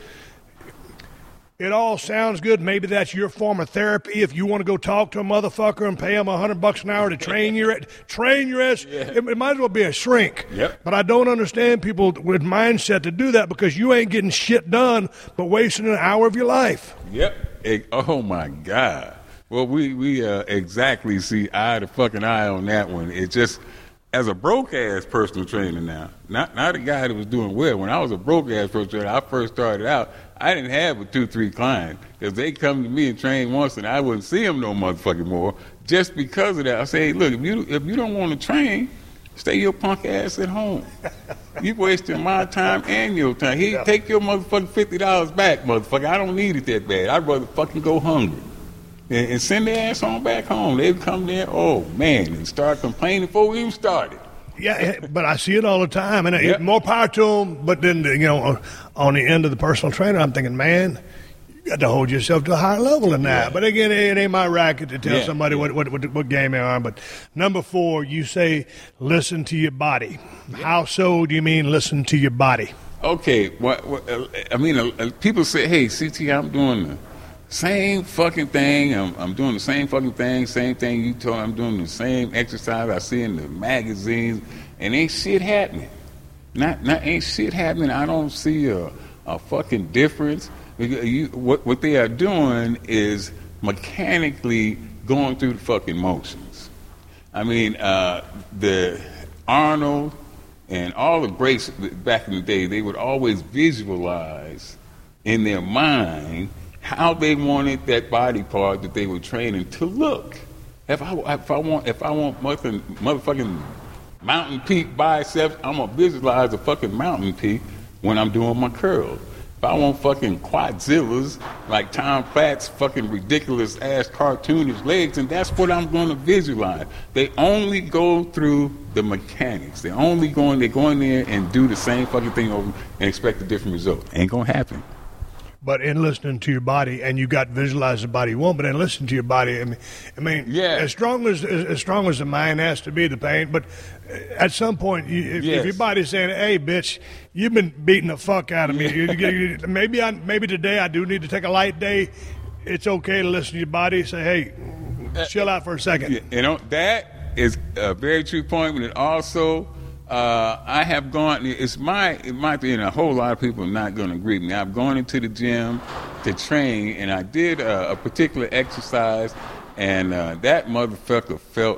It all sounds good. Maybe that's your form of therapy. If you want to go talk to a motherfucker and pay him a hundred bucks an hour to train your train your ass, yeah. it, it might as well be a shrink. Yep. But I don't understand people with mindset to do that because you ain't getting shit done, but wasting an hour of your life. Yep. It, oh my God. Well, we we uh, exactly see eye to fucking eye on that one. It just. As a broke-ass personal trainer now, not not a guy that was doing well. When I was a broke-ass personal trainer, I first started out, I didn't have a two, three clients because they come to me and train once and I wouldn't see them no motherfucking more. Just because of that, I say, hey, look, if you if you don't want to train, stay your punk ass at home. You wasting my time and your time. Here, yeah. Take your motherfucking fifty dollars back, motherfucker. I don't need it that bad. I'd rather fucking go hungry. And send their ass on back home. They'd come there, oh, man, and start complaining before we even started. Yeah, but I see it all the time, and yep. more power to them. But then, you know, on the end of the personal trainer, I'm thinking, man, you got to hold yourself to a higher level than that. Yeah. But again, it ain't my racket to tell yeah, somebody yeah. What, what, what what game they're on. But number four, you say listen to your body. Yeah. How so do you mean listen to your body? Okay, what, what I mean, uh, people say, hey, C T, I'm doing the same fucking thing. I'm, I'm doing the same fucking thing, same thing you told me. I'm doing the same exercise I see in the magazines, and ain't shit happening. Not, not ain't shit happening. I don't see a, a fucking difference. You, what, what they are doing is mechanically going through the fucking motions. I mean, uh, the Arnold and all the greats back in the day, they would always visualize in their mind how they wanted that body part that they were training to look. If I, if I want, if I want motherfucking, motherfucking mountain peak biceps, I'm gonna visualize a fucking mountain peak when I'm doing my curls. If I want fucking quadzillas like Tom Platt's fucking ridiculous ass cartoonish legs, and that's what I'm gonna visualize. They only go through the mechanics. They only go in, they go in there and do the same fucking thing over and expect a different result. Ain't gonna happen. But in listening to your body, and you got to visualize the body you want, but in listening to your body, I mean, I mean yeah. as strong as, as as strong as the mind has to be, the pain, but at some point, you, if, yes. if your body's saying, hey, bitch, you've been beating the fuck out of me. you, you, you, maybe I, maybe today I do need to take a light day. It's okay to listen to your body. Say, hey, uh, chill out for a second. You know, that is a very true point, but it also... Uh, I have gone, it's my, it might be, and a whole lot of people are not going to agree with me. I've gone into the gym to train, and I did a, a particular exercise, and uh, that motherfucker felt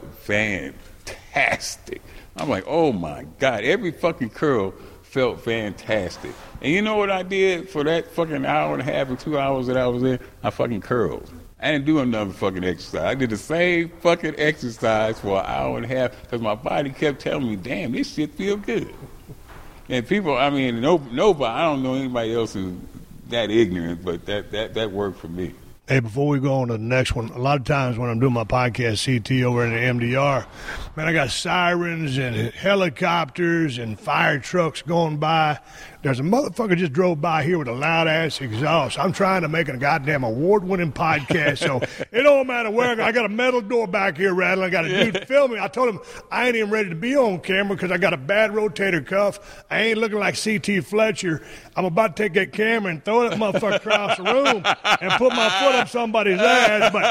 fantastic. I'm like, oh my God, every fucking curl felt fantastic. And you know what I did for that fucking hour and a half or two hours that I was there? I fucking curled. I didn't do another fucking exercise. I did the same fucking exercise for an hour and a half because my body kept telling me, damn, this shit feel good. And people, I mean, no, nobody, I don't know anybody else who's that ignorant, but that, that, that worked for me. Hey, before we go on to the next one, a lot of times when I'm doing my podcast C T over in the M D R, man, I got sirens and helicopters and fire trucks going by. There's a motherfucker just drove by here with a loud-ass exhaust. I'm trying to make a goddamn award-winning podcast, so it don't matter where. I got a metal door back here rattling. I got a yeah. dude filming. I told him I ain't even ready to be on camera because I got a bad rotator cuff. I ain't looking like C T Fletcher. I'm about to take that camera and throw that motherfucker across the room and put my foot up somebody's ass, but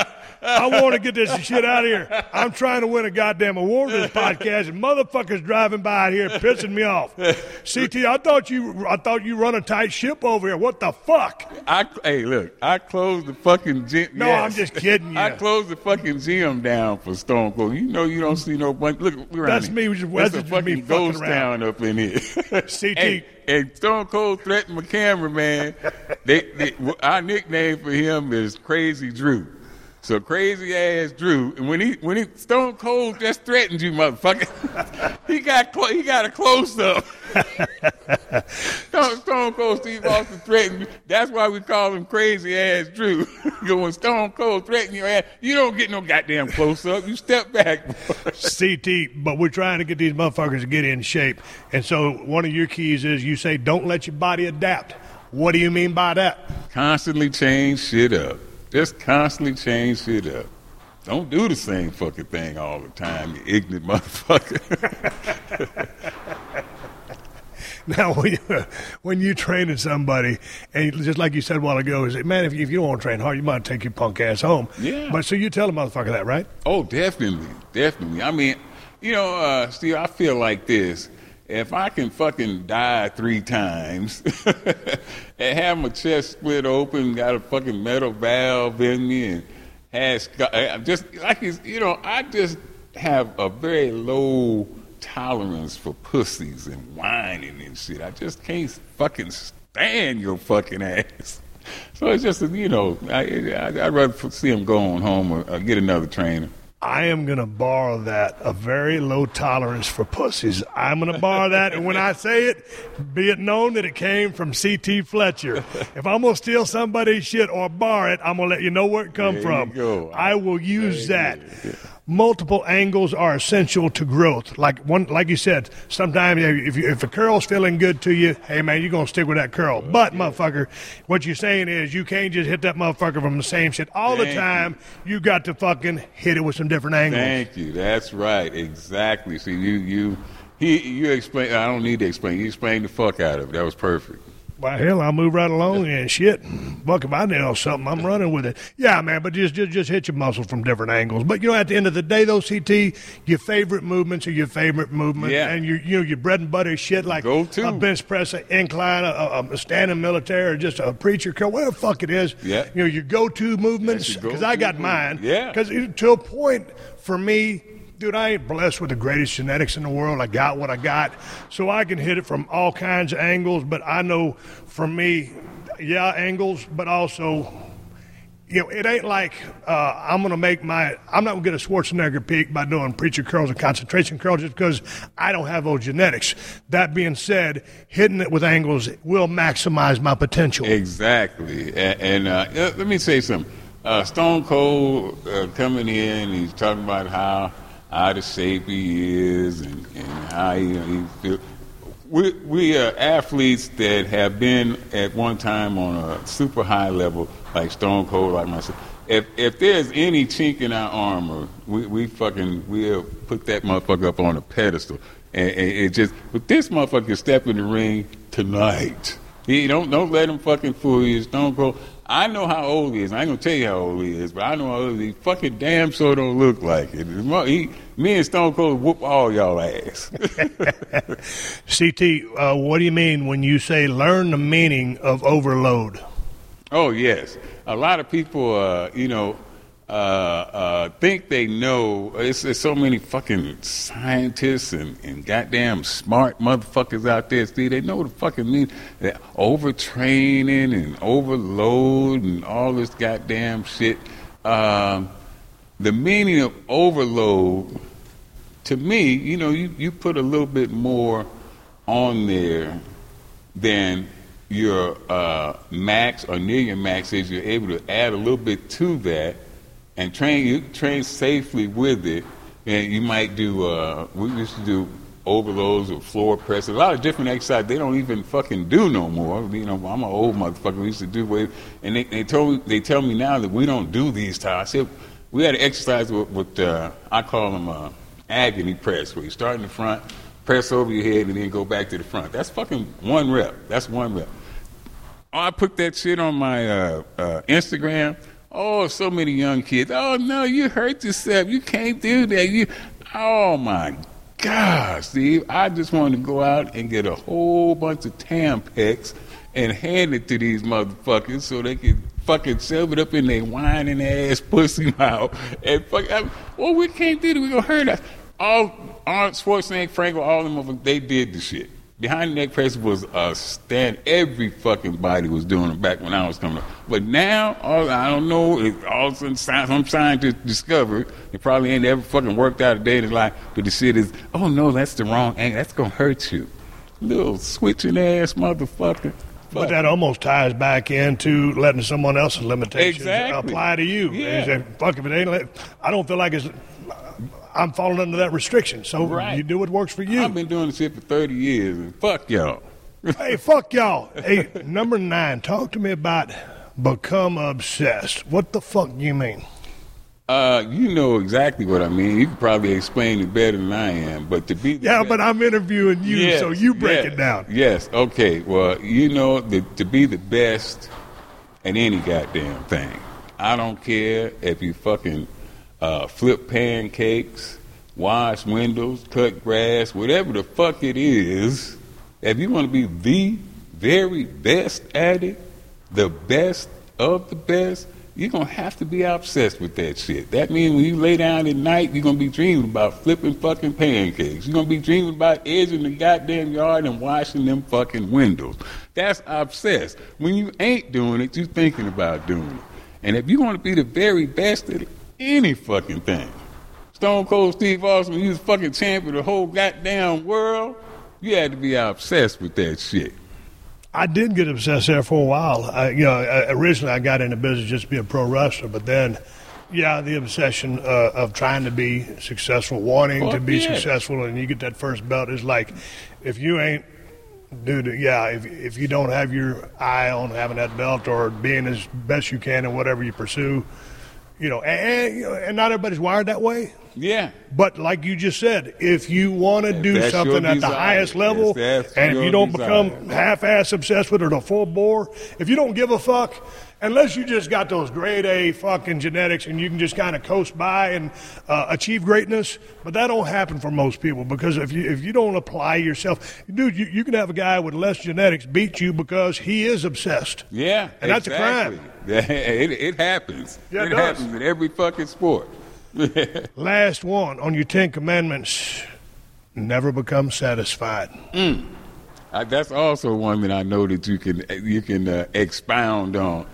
I want to get this shit out of here. I'm trying to win a goddamn award with this podcast, and motherfuckers driving by here pissing me off. C T, I thought you, I thought you run a tight ship over here. What the fuck? I, hey, look, I closed the fucking gym. No, yes. I'm just kidding you. I closed the fucking gym down for Stone Cold. You know you don't see no bunch. Look, look around That's here. me. Just, There's that's a just me fucking fucking ghost around. town up in here. C T. Hey, and Stone Cold threatened my cameraman. they, they, our nickname for him is Crazy Drew. So Crazy Ass Drew, and when he when he Stone Cold just threatened you, motherfucker, he got clo- he got a close up. Stone, Stone Cold Steve Austin threatened you. That's why we call him Crazy Ass Drew. Because when Stone Cold threatened your ass, you don't get no goddamn close up. You step back. C T, but we're trying to get these motherfuckers to get in shape, and so one of your keys is you say don't let your body adapt. What do you mean by that? Constantly change shit up. Just constantly change shit up. Don't do the same fucking thing all the time, you ignorant motherfucker. Now, when, you, when you're training somebody, and just like you said a while ago, is it, man, if you, if you don't want to train hard, you might take your punk ass home. Yeah. But so you tell a motherfucker that, right? Oh, definitely. Definitely. I mean, you know, uh, Steve, I feel like this. If I can fucking die three times and have my chest split open, got a fucking metal valve in me, and has just like you know, I just have a very low tolerance for pussies and whining and shit. I just can't fucking stand your fucking ass. So it's just you know, I, I I'd rather see him going home or, or get another trainer. I am going to borrow that, a very low tolerance for pussies. I'm going to borrow that, and when I say it, be it known that it came from C T Fletcher. If I'm going to steal somebody's shit or borrow it, I'm going to let you know where it come there from. You go. I will use there that. Multiple angles are essential to growth. Like one, like you said, sometimes if you, if a curl's feeling good to you, hey man, you're gonna stick with that curl. But motherfucker, what you're saying is you can't just hit that motherfucker from the same shit all Thank the time. You. you got to fucking hit it with some different angles. Thank you. That's right. Exactly. See, you you he you explain. I don't need to explain. You explained the fuck out of it. That was perfect. Well, hell, I'll move right along and shit. Fuck, if I nail something, I'm running with it. Yeah, man, but just, just just hit your muscles from different angles. But, you know, at the end of the day, though, C T, your favorite movements are your favorite movements. Yeah. And, your, you know, your bread and butter shit like Go to. a bench press, an incline, a, a, a standing military, or just a preacher curl, whatever the fuck it is. Yeah. You know, your go-to movements, That's because your I got go-to mine. movement. Yeah. Because to a point, for me, dude, I ain't blessed with the greatest genetics in the world. I got what I got. So I can hit it from all kinds of angles, but I know for me, yeah, angles, but also, you know, it ain't like uh, I'm going to make my, I'm not going to get a Schwarzenegger peak by doing preacher curls and concentration curls just because I don't have those genetics. That being said, hitting it with angles will maximize my potential. Exactly. And, and uh, let me say something. Uh, Stone Cold uh, coming in, he's talking about how out of shape he is and, and how he, he feels. We, we are athletes that have been at one time on a super high level, like Stone Cold, like myself. If if there's any chink in our armor, we, we fucking, we'll put that motherfucker up on a pedestal. And, and it just, but this motherfucker step in the ring tonight. He don't don't let him fucking fool you. Stone Cold. I know how old he is. I ain't gonna tell you how old he is, but I know how old he is. He fucking damn sure don't look like it. He, me and Stone Cold whoop all y'all ass. C T, uh, what do you mean when you say learn the meaning of overload? Oh, yes. A lot of people, uh, you know, uh, uh, think they know. It's, there's so many fucking scientists and, and goddamn smart motherfuckers out there. See, they know what the fucking mean. That overtraining and overload and all this goddamn shit. Um, the meaning of overload, to me, you know, you, you put a little bit more on there than your uh, max or near your max is. You're able to add a little bit to that and train you train safely with it. And you might do, uh, we used to do overloads or floor press, a lot of different exercises they don't even fucking do no more. You know, I'm an old motherfucker. We used to do way, and they, they told they tell me now that we don't do these times. I said we had an exercise with, with uh, I call them uh, agony press, where you start in the front, press over your head, and then go back to the front. That's fucking one rep. That's one rep. I put that shit on my uh, uh, Instagram. Oh, so many young kids. Oh, no, you hurt yourself. You can't do that. You, oh, my God, Steve. I just want to go out and get a whole bunch of Tampax and hand it to these motherfuckers so they can fucking shove it up in their whining ass pussy mouth. And fuck, I, well, we can't do that. We're going to hurt us. All Arnold Schwarzenegger, Franco, all of them, they did the shit. Behind the neck press was a stand. Every fucking body was doing it back when I was coming up. But now, all, I don't know, if all of a sudden some scientists discovered, it probably ain't ever fucking worked out a day in his life, but the shit is, oh no, that's the wrong angle. That's going to hurt you. Little switching ass motherfucker. But that almost ties back into letting someone else's limitations exactly. apply to you. Yeah. Say, fuck, if it ain't, I don't feel like it's, I'm falling under that restriction. So right. you do what works for you. I've been doing this shit for thirty years, and fuck y'all. Hey, fuck y'all. Hey, number nine, talk to me about become obsessed. What the fuck do you mean? Uh, you know exactly what I mean. You can probably explain it better than I am. But to be the yeah, best, but I'm interviewing you, yes, so you break yes, it down. Yes. Okay. Well, you know, the, to be the best at any goddamn thing. I don't care if you fucking uh, flip pancakes, wash windows, cut grass, whatever the fuck it is. If you want to be the very best at it, the best of the best, you're going to have to be obsessed with that shit. That means when you lay down at night, you're going to be dreaming about flipping fucking pancakes. You're going to be dreaming about edging the goddamn yard and washing them fucking windows. That's obsessed. When you ain't doing it, you're thinking about doing it. And if you want to be the very best at any fucking thing, Stone Cold Steve Austin, he was fucking champion of the whole goddamn world, you had to be obsessed with that shit. I did get obsessed there for a while. I, you know, I, originally I got into business just to be a pro wrestler, but then, yeah, the obsession uh, of trying to be successful, wanting Fuck to be yeah. successful, and you get that first belt is like, if you ain't, dude, yeah, if if you don't have your eye on having that belt or being as best you can in whatever you pursue, you know, and, and, and not everybody's wired that way. Yeah. But like you just said, if you want to do that's something at the desire, highest level, yes, and if your you don't desire. become half-ass obsessed with it or full bore, if you don't give a fuck, unless you just got those grade A fucking genetics and you can just kind of coast by and uh, achieve greatness, but that don't happen for most people because if you if you don't apply yourself, dude, you, you can have a guy with less genetics beat you because he is obsessed. Yeah, and that's exactly. a crime. it, it happens. Yeah, it it does. happens in every fucking sport. Last one on your Ten Commandments: never become satisfied. Mm. Uh, that's also one that I know that you can you can uh, expound on.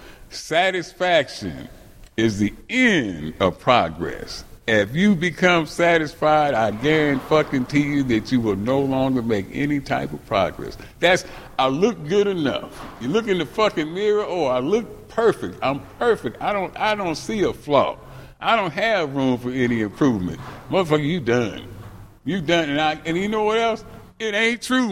Satisfaction is the end of progress. If you become satisfied, I guarantee you that you will no longer make any type of progress. That's, I look good enough. You look in the fucking mirror, oh, I look perfect. I'm perfect. I don't I don't see a flaw. I don't have room for any improvement. Motherfucker, you done. You done. And, I, and you know what else? It ain't true,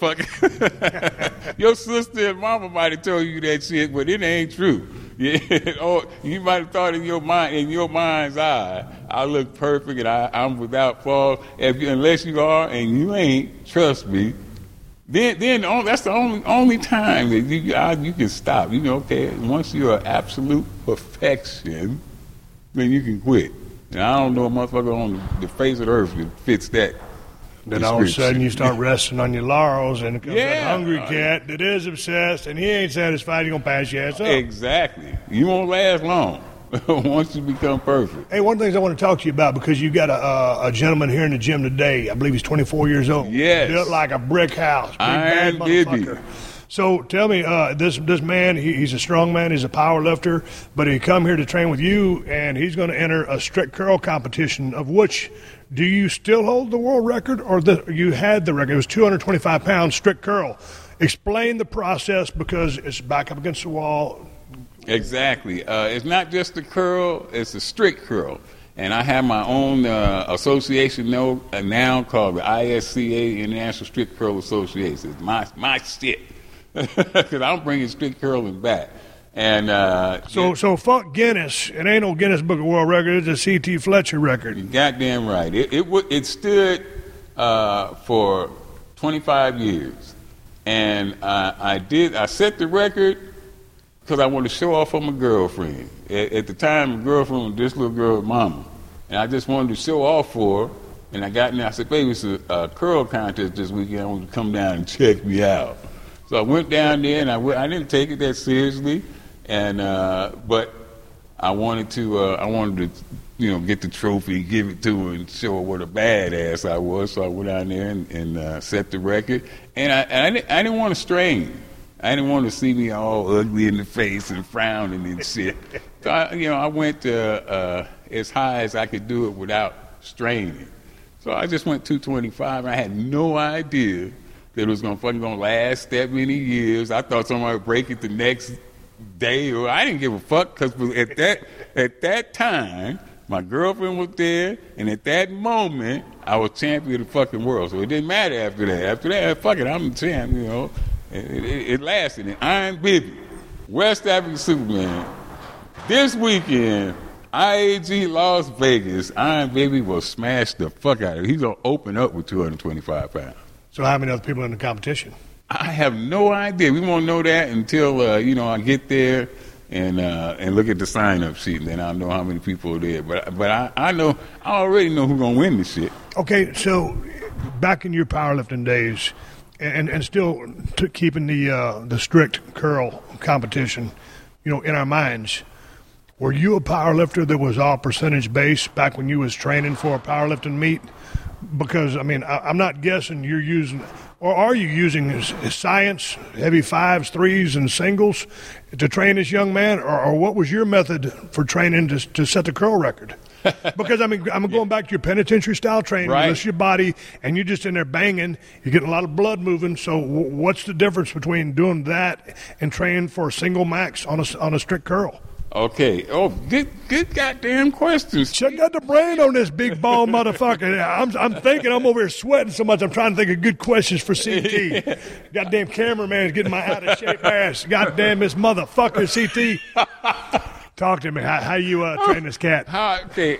motherfucker. Your sister and mama might have told you that shit, but it ain't true. Yeah. Or you might have thought in your mind, in your mind's eye, I look perfect and I, I'm without flaws. If you, unless you are and you ain't, trust me. Then, then oh, that's the only only time that you I, you can stop. You know, okay, once you're absolute perfection, then you can quit. And I don't know a motherfucker on the face of the earth that fits that. Then all of a sudden you start resting on your laurels, and it comes yeah. that hungry cat that is obsessed, and he ain't satisfied. He's gonna pass your ass up. Exactly. You won't last long once you become perfect. Hey, one of the things I want to talk to you about, because you got a, uh, a gentleman here in the gym today. I believe he's twenty-four years old. Yes. Built like a brick house. Big Iron bad Bibby. motherfucker. So tell me, uh, this this man, he, he's a strong man, he's a power lifter, but he come here to train with you, and he's going to enter a strict curl competition, of which, do you still hold the world record, or the, you had the record? It was two hundred twenty-five pounds strict curl. Explain the process, because it's back up against the wall. Exactly. Uh, it's not just a curl, it's a strict curl. And I have my own uh, association now, uh, now called the I S C A, International Strict Curl Association. It's my, my shit. Because I'm bringing strict curling back. And uh, So yeah, so fuck Guinness. It ain't no Guinness Book of World Record. It's a C T Fletcher record. you're goddamn right. It it, w- it stood uh, for twenty-five years. And uh, I did, I set the record because I wanted to show off for my girlfriend. At, at the time, my girlfriend was this little girl's mama. And I just wanted to show off for her. And I got in there, I said, baby, it's a, a curl contest this weekend. I want you to come down and check me out. So I went down there, and I, went, I didn't take it that seriously. And uh, but I wanted to, uh, I wanted to, you know, get the trophy, give it to her, and show her what a badass I was. So I went down there and, and uh, set the record. And I, and I, didn't, I didn't want to strain. I didn't want to see me all ugly in the face and frowning and shit. So I, you know, I went uh, uh, as high as I could do it without straining. So I just went two twenty-five, and I had no idea that it was gonna fucking gonna last that many years. I thought somebody would break it the next day, or I didn't give a fuck, because at that at that time, my girlfriend was there, and at that moment, I was champion of the fucking world. So it didn't matter after that. After that, fuck it, I'm the champ, you know. It, it, it lasted. And Iron Baby, West African Superman, this weekend, I A G Las Vegas, Iron Baby will smash the fuck out of it. He's going to open up with two hundred twenty-five pounds. So how many other people in the competition? I have no idea. We won't know that until, uh, you know, I get there and uh, and look at the sign-up sheet, and then I'll know how many people are there. But but I, I know, I already know who's going to win this shit. Okay, so back in your powerlifting days, and, and still t- keeping the uh, the strict curl competition, you know, in our minds, were you a powerlifter that was all percentage based back when you was training for a powerlifting meet? Because, I mean, I, I'm not guessing you're using, or are you using science, heavy fives, threes, and singles to train this young man? Or, or what was your method for training to, to set the curl record? Because, I mean, I'm going back to your penitentiary style training. Right. You lift your body, and you're just in there banging. You're getting a lot of blood moving. So w- what's the difference between doing that and training for a single max on a, on a strict curl? Okay. Oh, good, good goddamn questions. Check out the brain on this big ball motherfucker. I'm, I'm thinking I'm over here sweating so much. I'm trying to think of good questions for C T. Goddamn cameraman's getting my out of shape ass. Goddamn this motherfucker, C T. Talk to me. How, how you uh, train this cat? How, okay.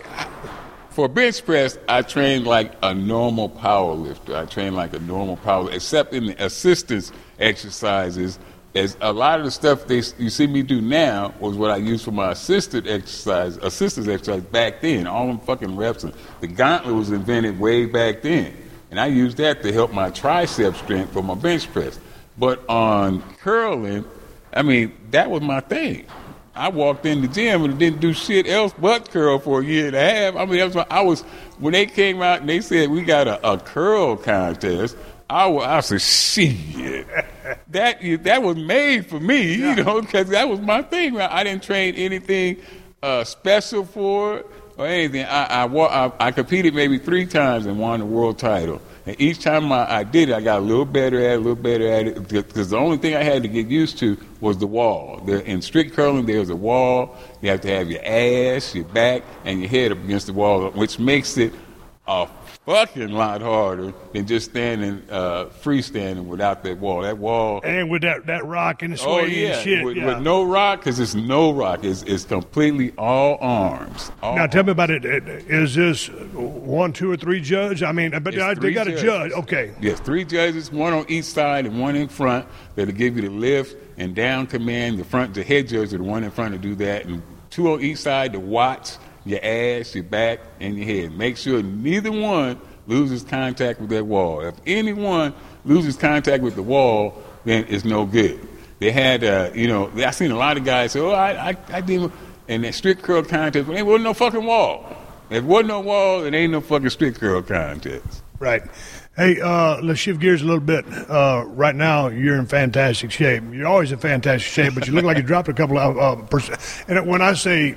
For bench press, I train like a normal power lifter. I train like a normal power, except in the assistance exercises. As a lot of the stuff they you see me do now was what I used for my assisted exercise, assistance exercise back then. All them fucking reps. And the gauntlet was invented way back then, and I used that to help my tricep strength for my bench press. But on curling, I mean, that was my thing. I walked in the gym and didn't do shit else but curl for a year and a half. I mean, that was my, I was when they came out and they said we got a, a curl contest. I was, I said, shit, that that was made for me, you yeah. know, because that was my thing. I didn't train anything uh, special for it or anything. I, I, I, I competed maybe three times and won the world title. And each time I, I did it, I got a little better at it, a little better at it, because the only thing I had to get used to was the wall. There, in strict curling, there's a wall. You have to have your ass, your back, and your head up against the wall, which makes it a fucking lot harder than just standing, uh, freestanding without that wall. That wall. And with that, that rock and the swing oh, yeah. and shit. With, yeah. with no rock, because it's no rock. It's, it's completely all arms. All now, arms. tell me about it. Is this one, two, or three judge? I mean, but they, they got judges. a judge. Okay. Yes, three judges, one on each side and one in front that'll give you the lift and down command. The front, the head judge are the one in front to do that. And two on each side to watch your ass, your back, and your head. Make sure neither one loses contact with that wall. If anyone loses contact with the wall, then it's no good. They had, uh, you know, I seen a lot of guys say, oh, I, I, I did, and that strict curl contest, but there wasn't no fucking wall. If there wasn't no wall, it ain't no fucking strict curl contest. Right. Hey, uh, let's shift gears a little bit. Uh, right now, you're in fantastic shape. You're always in fantastic shape, but you look like you dropped a couple of uh, percent. And when I say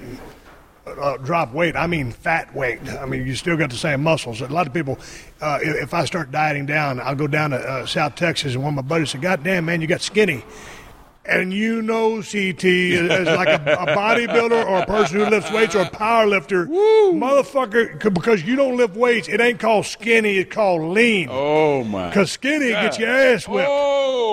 Uh, drop weight, I mean fat weight. I mean, you still got the same muscles. A lot of people, uh, if, if I start dieting down, I'll go down to uh, South Texas, and one of my buddies said, God damn, man, you got skinny. And you know C T as like a, a bodybuilder or a person who lifts weights or a power lifter. Woo. Motherfucker, because you don't lift weights, it ain't called skinny, it's called lean. Oh, my Because skinny God. gets your ass whipped. Oh,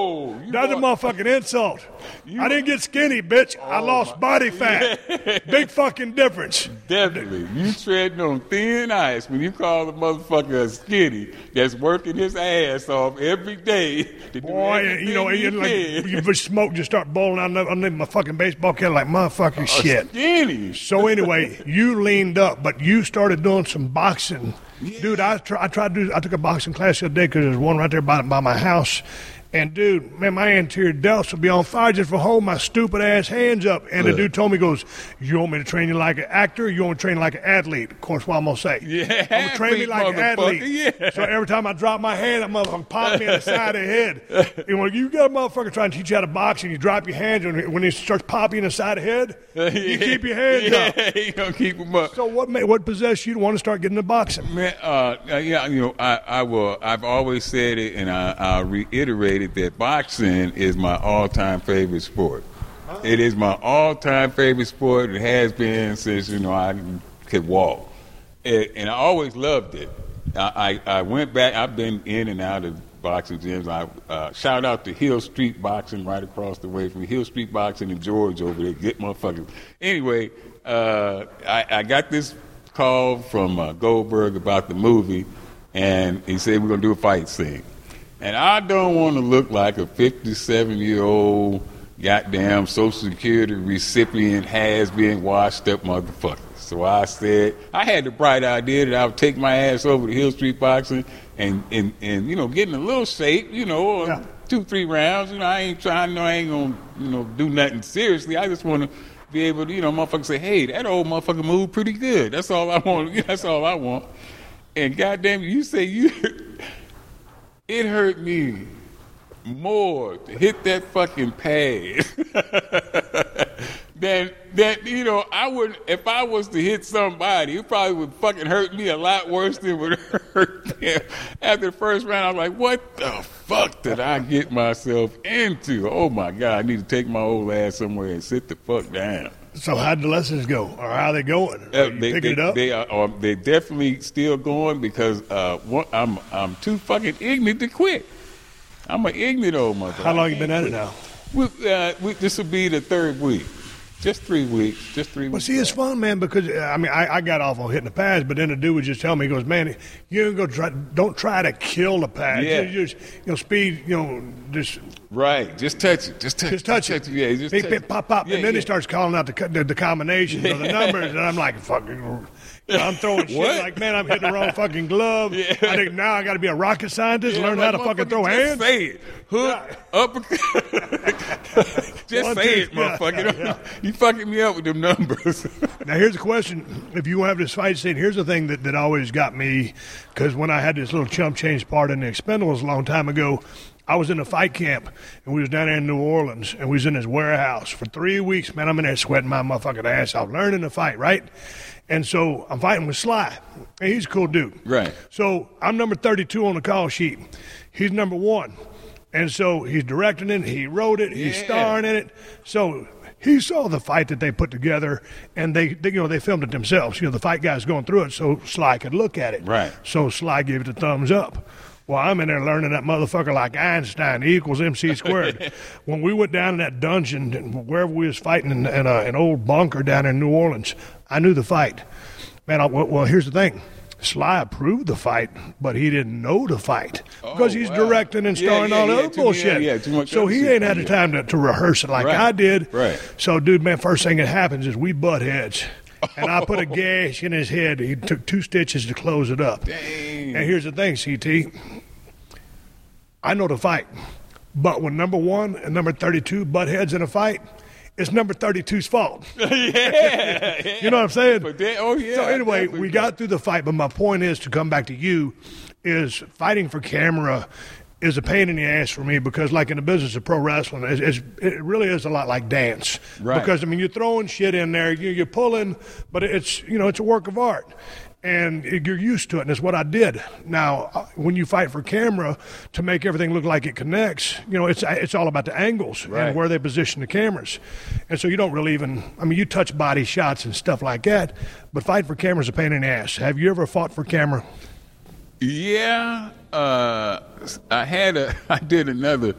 Oh, you That's a want- motherfucking insult. You- I didn't get skinny, bitch. I Oh, lost my- body fat. Big fucking difference. Definitely. You treading on thin ice when you call the motherfucker a skinny that's working his ass off every day to do Boy, everything you know, he you like can. you just smoke just start bowling out under- underneath my fucking baseball cap like motherfucking shit. Skinny. So anyway, you leaned up, but you started doing some boxing. Dude, I, try, I tried to do, I took a boxing class the other day because there's one right there by, by my house. And, dude, man, my anterior delts will be on fire just for holding my stupid-ass hands up. And the dude told me, he goes, you want me to train you like an actor or you want me to train you like an athlete? Of course, what I'm going to say. Yeah, I'm going to train me like an motherfucker, athlete. yeah. So every time I drop my hand, that motherfucker pop me in the side of the head. You know, you got a motherfucker trying to teach you how to box and you drop your hands, and when he starts popping in the side of the head, you keep your hands yeah, up. you going to keep them up. So what ma- what possessed you to want to start getting into boxing? Man, uh, uh, yeah, you know, I, I will. I've always said it, and I, I reiterated that boxing is my all-time favorite sport. It is my all-time favorite sport. It has been since you know I could walk, it, and I always loved it. I, I, I went back. I've been in and out of boxing gyms. I uh, shout out to Hill Street Boxing right across the way from me. Hill Street Boxing in George over there. Get motherfuckers. Anyway, uh, I, I got this call from uh, Goldberg about the movie, and he said we're gonna do a fight scene. And I don't want to look like a fifty-seven-year-old goddamn Social Security recipient has been washed up motherfucker. So I said, I had the bright idea that I would take my ass over to Hill Street Boxing and, and, and you know, get in a little shape, you know, Yeah. two, three rounds. You know, I ain't trying, no, I ain't going to, you know, do nothing seriously. I just want to be able to, you know, motherfucker say, hey, that old motherfucker moved pretty good. That's all I want. That's all I want. And goddamn, you say you... It hurt me more to hit that fucking pad than that. You know, I would if I was to hit somebody, it probably would fucking hurt me a lot worse than it would hurt them. After the first round, I was like, "What the fuck did I get myself into? Oh my god, I need to take my old ass somewhere and sit the fuck down." So how'd the lessons go, or how are they going? Are Uh, you they, picking they, it up? They are, are they definitely still going because uh, one, I'm I'm too fucking ignorant to quit. I'm an ignorant old motherfucker. How long you been at it now? We, uh, we, this will be the third week. Just three weeks. Just three Well, weeks. see, it's fun, man, because, uh, I mean, I, I got off on hitting the pads, but then the dude would just tell me, he goes, man, you don't, go try, don't try to kill the pads. Yeah. You just, you know, speed, you know, just Right. Just touch it. Just touch just touch it. Yeah, just Beep, touch beep, it. pop, pop. Yeah, and then yeah. he starts calling out the, co- the, the combinations or the numbers, and I'm like, fucking, I'm throwing shit What? like, man, I'm hitting the wrong fucking glove. Yeah. I think now I got to be a rocket scientist, Yeah, learn like, how to fucking motherfucker, throw just hands. Say it. Hook, uppercut. Just One, say two, it, yeah, motherfucker. yeah. You fucking me up with them numbers. Now, here's the question. If you have this fight scene, here's the thing that, that always got me, because when I had this little chump change part in the Expendables a long time ago, I was in a fight camp, and we was down there in New Orleans, and we was in this warehouse for three weeks. Man, I'm in there sweating my motherfucking ass off, learning to fight, right? And so I'm fighting with Sly, and he's a cool dude. Right. So I'm number thirty-two on the call sheet. He's number one. And so he's directing it, he wrote it, he's Yeah. starring in it. So he saw the fight that they put together, and they, they, you know, they filmed it themselves. You know, the fight guy's going through it, so Sly could look at it. Right. So Sly gave it the thumbs up. Well, I'm in there learning that motherfucker like Einstein, E equals M C squared. When we went down in that dungeon, wherever we was fighting in, in a, an old bunker down in New Orleans, I knew the fight. Man, I, well, well, here's the thing. Sly approved the fight, but he didn't know the fight because Oh, he's wow. directing and Yeah, starring yeah, all the yeah, other too- bullshit. yeah, yeah, too much so other he shit. ain't had the Yeah. time to, to rehearse it like Right. I did. Right. So, dude, man, first thing that happens is we butt heads. And I put a gash in his head. He took two stitches to close it up. Dang. And here's the thing, C T. I know the fight. But when number one and number thirty-two butt heads in a fight, it's number thirty-two's fault. yeah, yeah. You know what I'm saying? But they, oh yeah. So anyway, definitely. we got through the fight, but my point is to come back to you is fighting for camera is a pain in the ass for me because, like in the business of pro wrestling, it's, it's, it really is a lot like dance. Right. Because I mean, you're throwing shit in there, you, you're pulling, but it's you know it's a work of art. And you're used to it, and it's what I did. Now, when you fight for camera to make everything look like it connects, you know, it's it's all about the angles Right. and where they position the cameras. And so you don't really even, I mean, you touch body shots and stuff like that, but fighting for camera is a pain in the ass. Have you ever fought for camera? Yeah, uh, I had a, I did another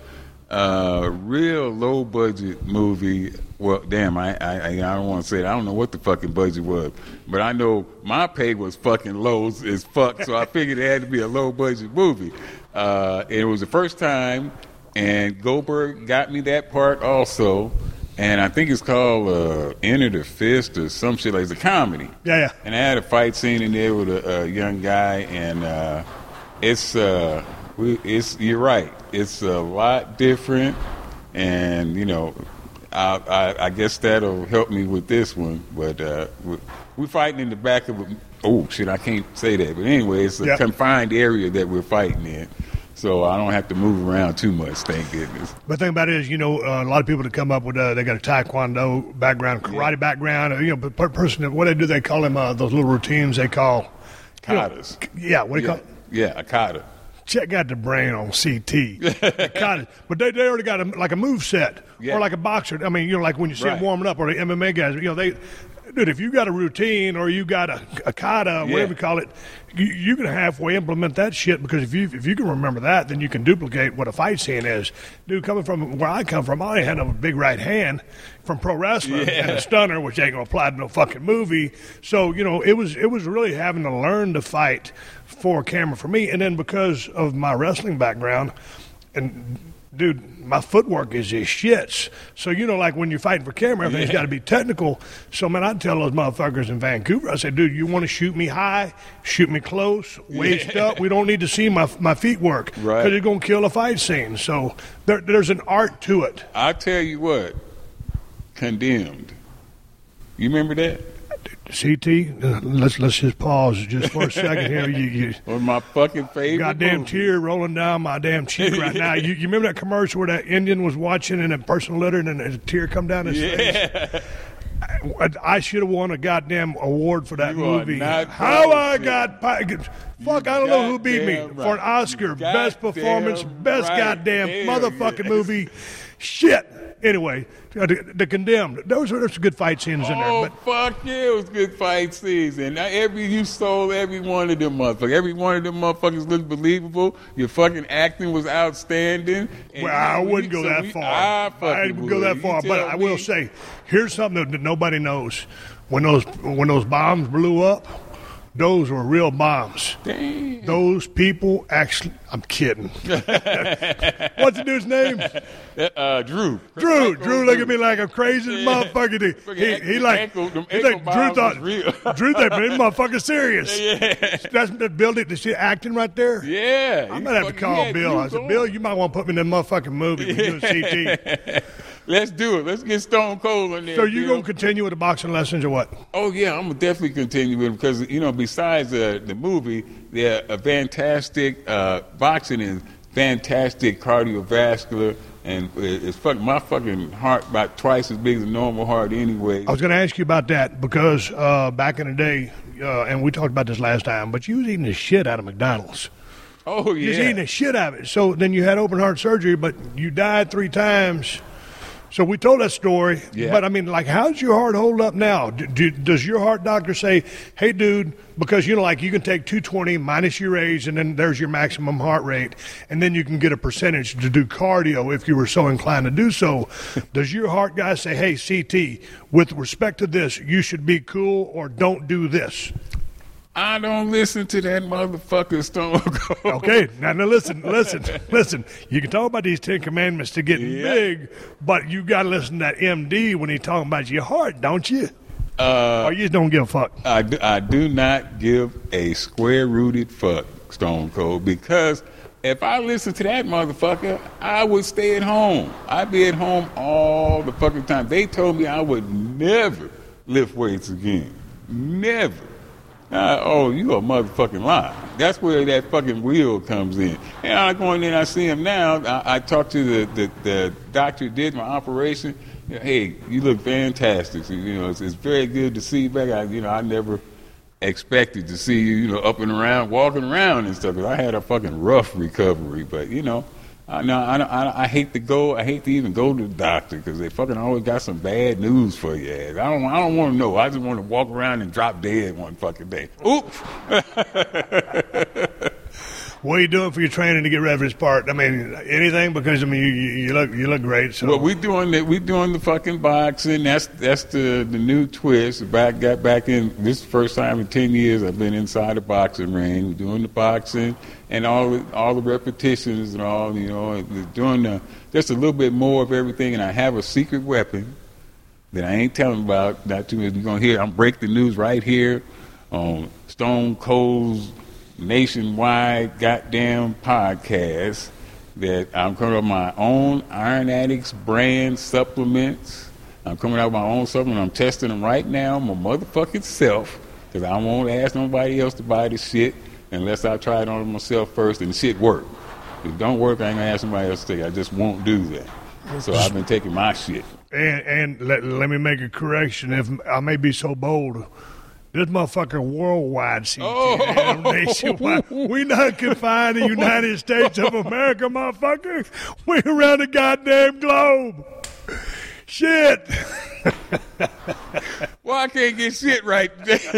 uh, real low budget movie. Well, damn, I I, I don't want to say it. I don't know what the fucking budget was, but I know my pay was fucking low as fuck, so I figured it had to be a low budget movie. Uh, it was the first time, and Goldberg got me that part also. And I think it's called uh, Enter the Fist or some shit like it's a comedy. Yeah, yeah. And I had a fight scene in there with a, a young guy, and uh, it's uh, we, it's you're right. It's a lot different, and you know, I, I, I guess that'll help me with this one. But uh, we, we're fighting in the back of a oh shit, I can't say that. But anyway, it's a yep. confined area that we're fighting in. So I don't have to move around too much, thank goodness. But the thing about it is, you know, uh, a lot of people that come up with, uh, they got a taekwondo background, karate yeah. background, uh, you know, but per person, what they do, they call them uh, those little routines they call katas. You know, yeah, what do you yeah. call it? Yeah, a kata. Check out the brain on C T. Katas. But they, they already got a, like a move set yeah. or like a boxer. I mean, you know, like when you see right. them warming up or the M M A guys, you know, they. Dude, if you got a routine or you got a, a kata, yeah. whatever you call it, you, you can halfway implement that shit because if you if you can remember that, then you can duplicate what a fight scene is. Dude, coming from where I come from, I had a big right hand from pro wrestling yeah. and a stunner, which ain't gonna apply to no fucking movie. So you know, it was it was really having to learn to fight for camera for me, and then because of my wrestling background and. Dude, my footwork is just shits. So, you know, like when you're fighting for camera, everything's yeah. got to be technical. So, man, I'd tell those motherfuckers in Vancouver, I said, dude, you want to shoot me high, shoot me close, waist yeah. up. We don't need to see my my feet work because right. it's going to kill a fight scene. So there, there's an art to it. I tell you what, Condemned. You remember that? C T, uh, let's let's just pause just for a second here. You, you One of my fucking favorite goddamn movies. tear rolling down my damn cheek right now. You, you remember that commercial where that Indian was watching and a person littered and a tear come down his yeah. face? I, I should have won a goddamn award for that you movie. How I got fuck, I don't know who beat me right. for an Oscar, best performance, best right. goddamn damn, motherfucking yes. movie. Shit. Anyway, the, the Condemned. Those were some good fight scenes in there. Oh, but fuck yeah, it was good fight scenes. And every you stole every one of them motherfuckers. Every one of them motherfuckers looked believable. Your fucking acting was outstanding. And well, I we, wouldn't go so that we, far. I, I wouldn't go that far. But I will me. say, here's something that nobody knows. When those when those bombs blew up, those were real bombs. Damn. Those people actually, I'm kidding. What's the dude's name? Uh, Drew. Drew. Drew look at me like I'm crazy yeah. motherfucker. He, he like, ankle, he's like Drew thought, real. Drew thought, man, this motherfucker's serious. Yeah. That's the building, the shit acting right there. Yeah. I might have to call Bill. I said, Bill, you might want to put me in that motherfucking movie when you're doing C T. Let's do it. Let's get Stone Cold in there. So you going to continue with the boxing lessons or what? Oh, yeah, I'm going to definitely continue with them because, you know, besides uh, the movie, they're a fantastic uh, boxing and fantastic cardiovascular. And it's fucking, my fucking heart about twice as big as a normal heart anyway. I was going to ask you about that because uh, back in the day, uh, and we talked about this last time, but you was eating the shit out of McDonald's. Oh, yeah. You was eating the shit out of it. So then you had open heart surgery, but you died three times. So we told that story, yeah. but I mean, like, how's your heart hold up now? Do, do, does your heart doctor say, hey, dude, because, you know, like, you can take two twenty minus your age, and then there's your maximum heart rate, and then you can get a percentage to do cardio if you were so inclined to do so. Does your heart guy say, hey, C T, with respect to this, you should be cool or don't do this? I don't listen to that motherfucker Stone Cold. Okay, now, now listen, listen, listen. You can talk about these Ten Commandments to getting yeah. big, but you got to listen to that M D when he's talking about your heart, don't you? Uh, or you just don't give a fuck? I do, I do not give a square-rooted fuck, Stone Cold, because if I listen to that motherfucker, I would stay at home. I'd be at home all the fucking time. They told me I would never lift weights again. Never. Uh, oh, you a motherfucking lie. That's where that fucking wheel comes in. And I go in there and I see him now. I, I talked to the, the, the doctor who did my operation. You know, hey, you look fantastic. So, you know, it's, it's very good to see you back. I, you know, I never expected to see you, you know, up and around, walking around and stuff. Cause I had a fucking rough recovery. But, you know, I, no, I, I, I hate to go. I hate to even go to the doctor because they fucking always got some bad news for you. I don't. I don't want to know. I just want to walk around and drop dead one fucking day. Oops. What are you doing for your training to get ready for this part? I mean, anything? Because I mean, you, you look you look great. So. Well, we doing the, we doing the fucking boxing. That's that's the the new twist. Back got back in. This is the first time in ten years I've been inside a boxing ring. We're doing the boxing and all the, all the repetitions and all. You know, doing the, just a little bit more of everything. And I have a secret weapon that I ain't telling about. Not too much. You're gonna hear. I'm break the news right here on Stone Cold's nationwide goddamn podcast that I'm coming up with my own Iron Addicts brand supplements. I'm coming out with my own supplement. I'm testing them right now, my motherfucking self, because I won't ask nobody else to buy this shit unless I try it on myself first and the shit work. If it don't work, I ain't gonna ask somebody else to take it. I just won't do that. So I've been taking my shit. And, and let, let me make a correction. If I may be so bold, this motherfucker worldwide, C T, oh. nationwide. We not confined to the United States of America, motherfucker. We around the goddamn globe. Shit. Well, I can't get shit right.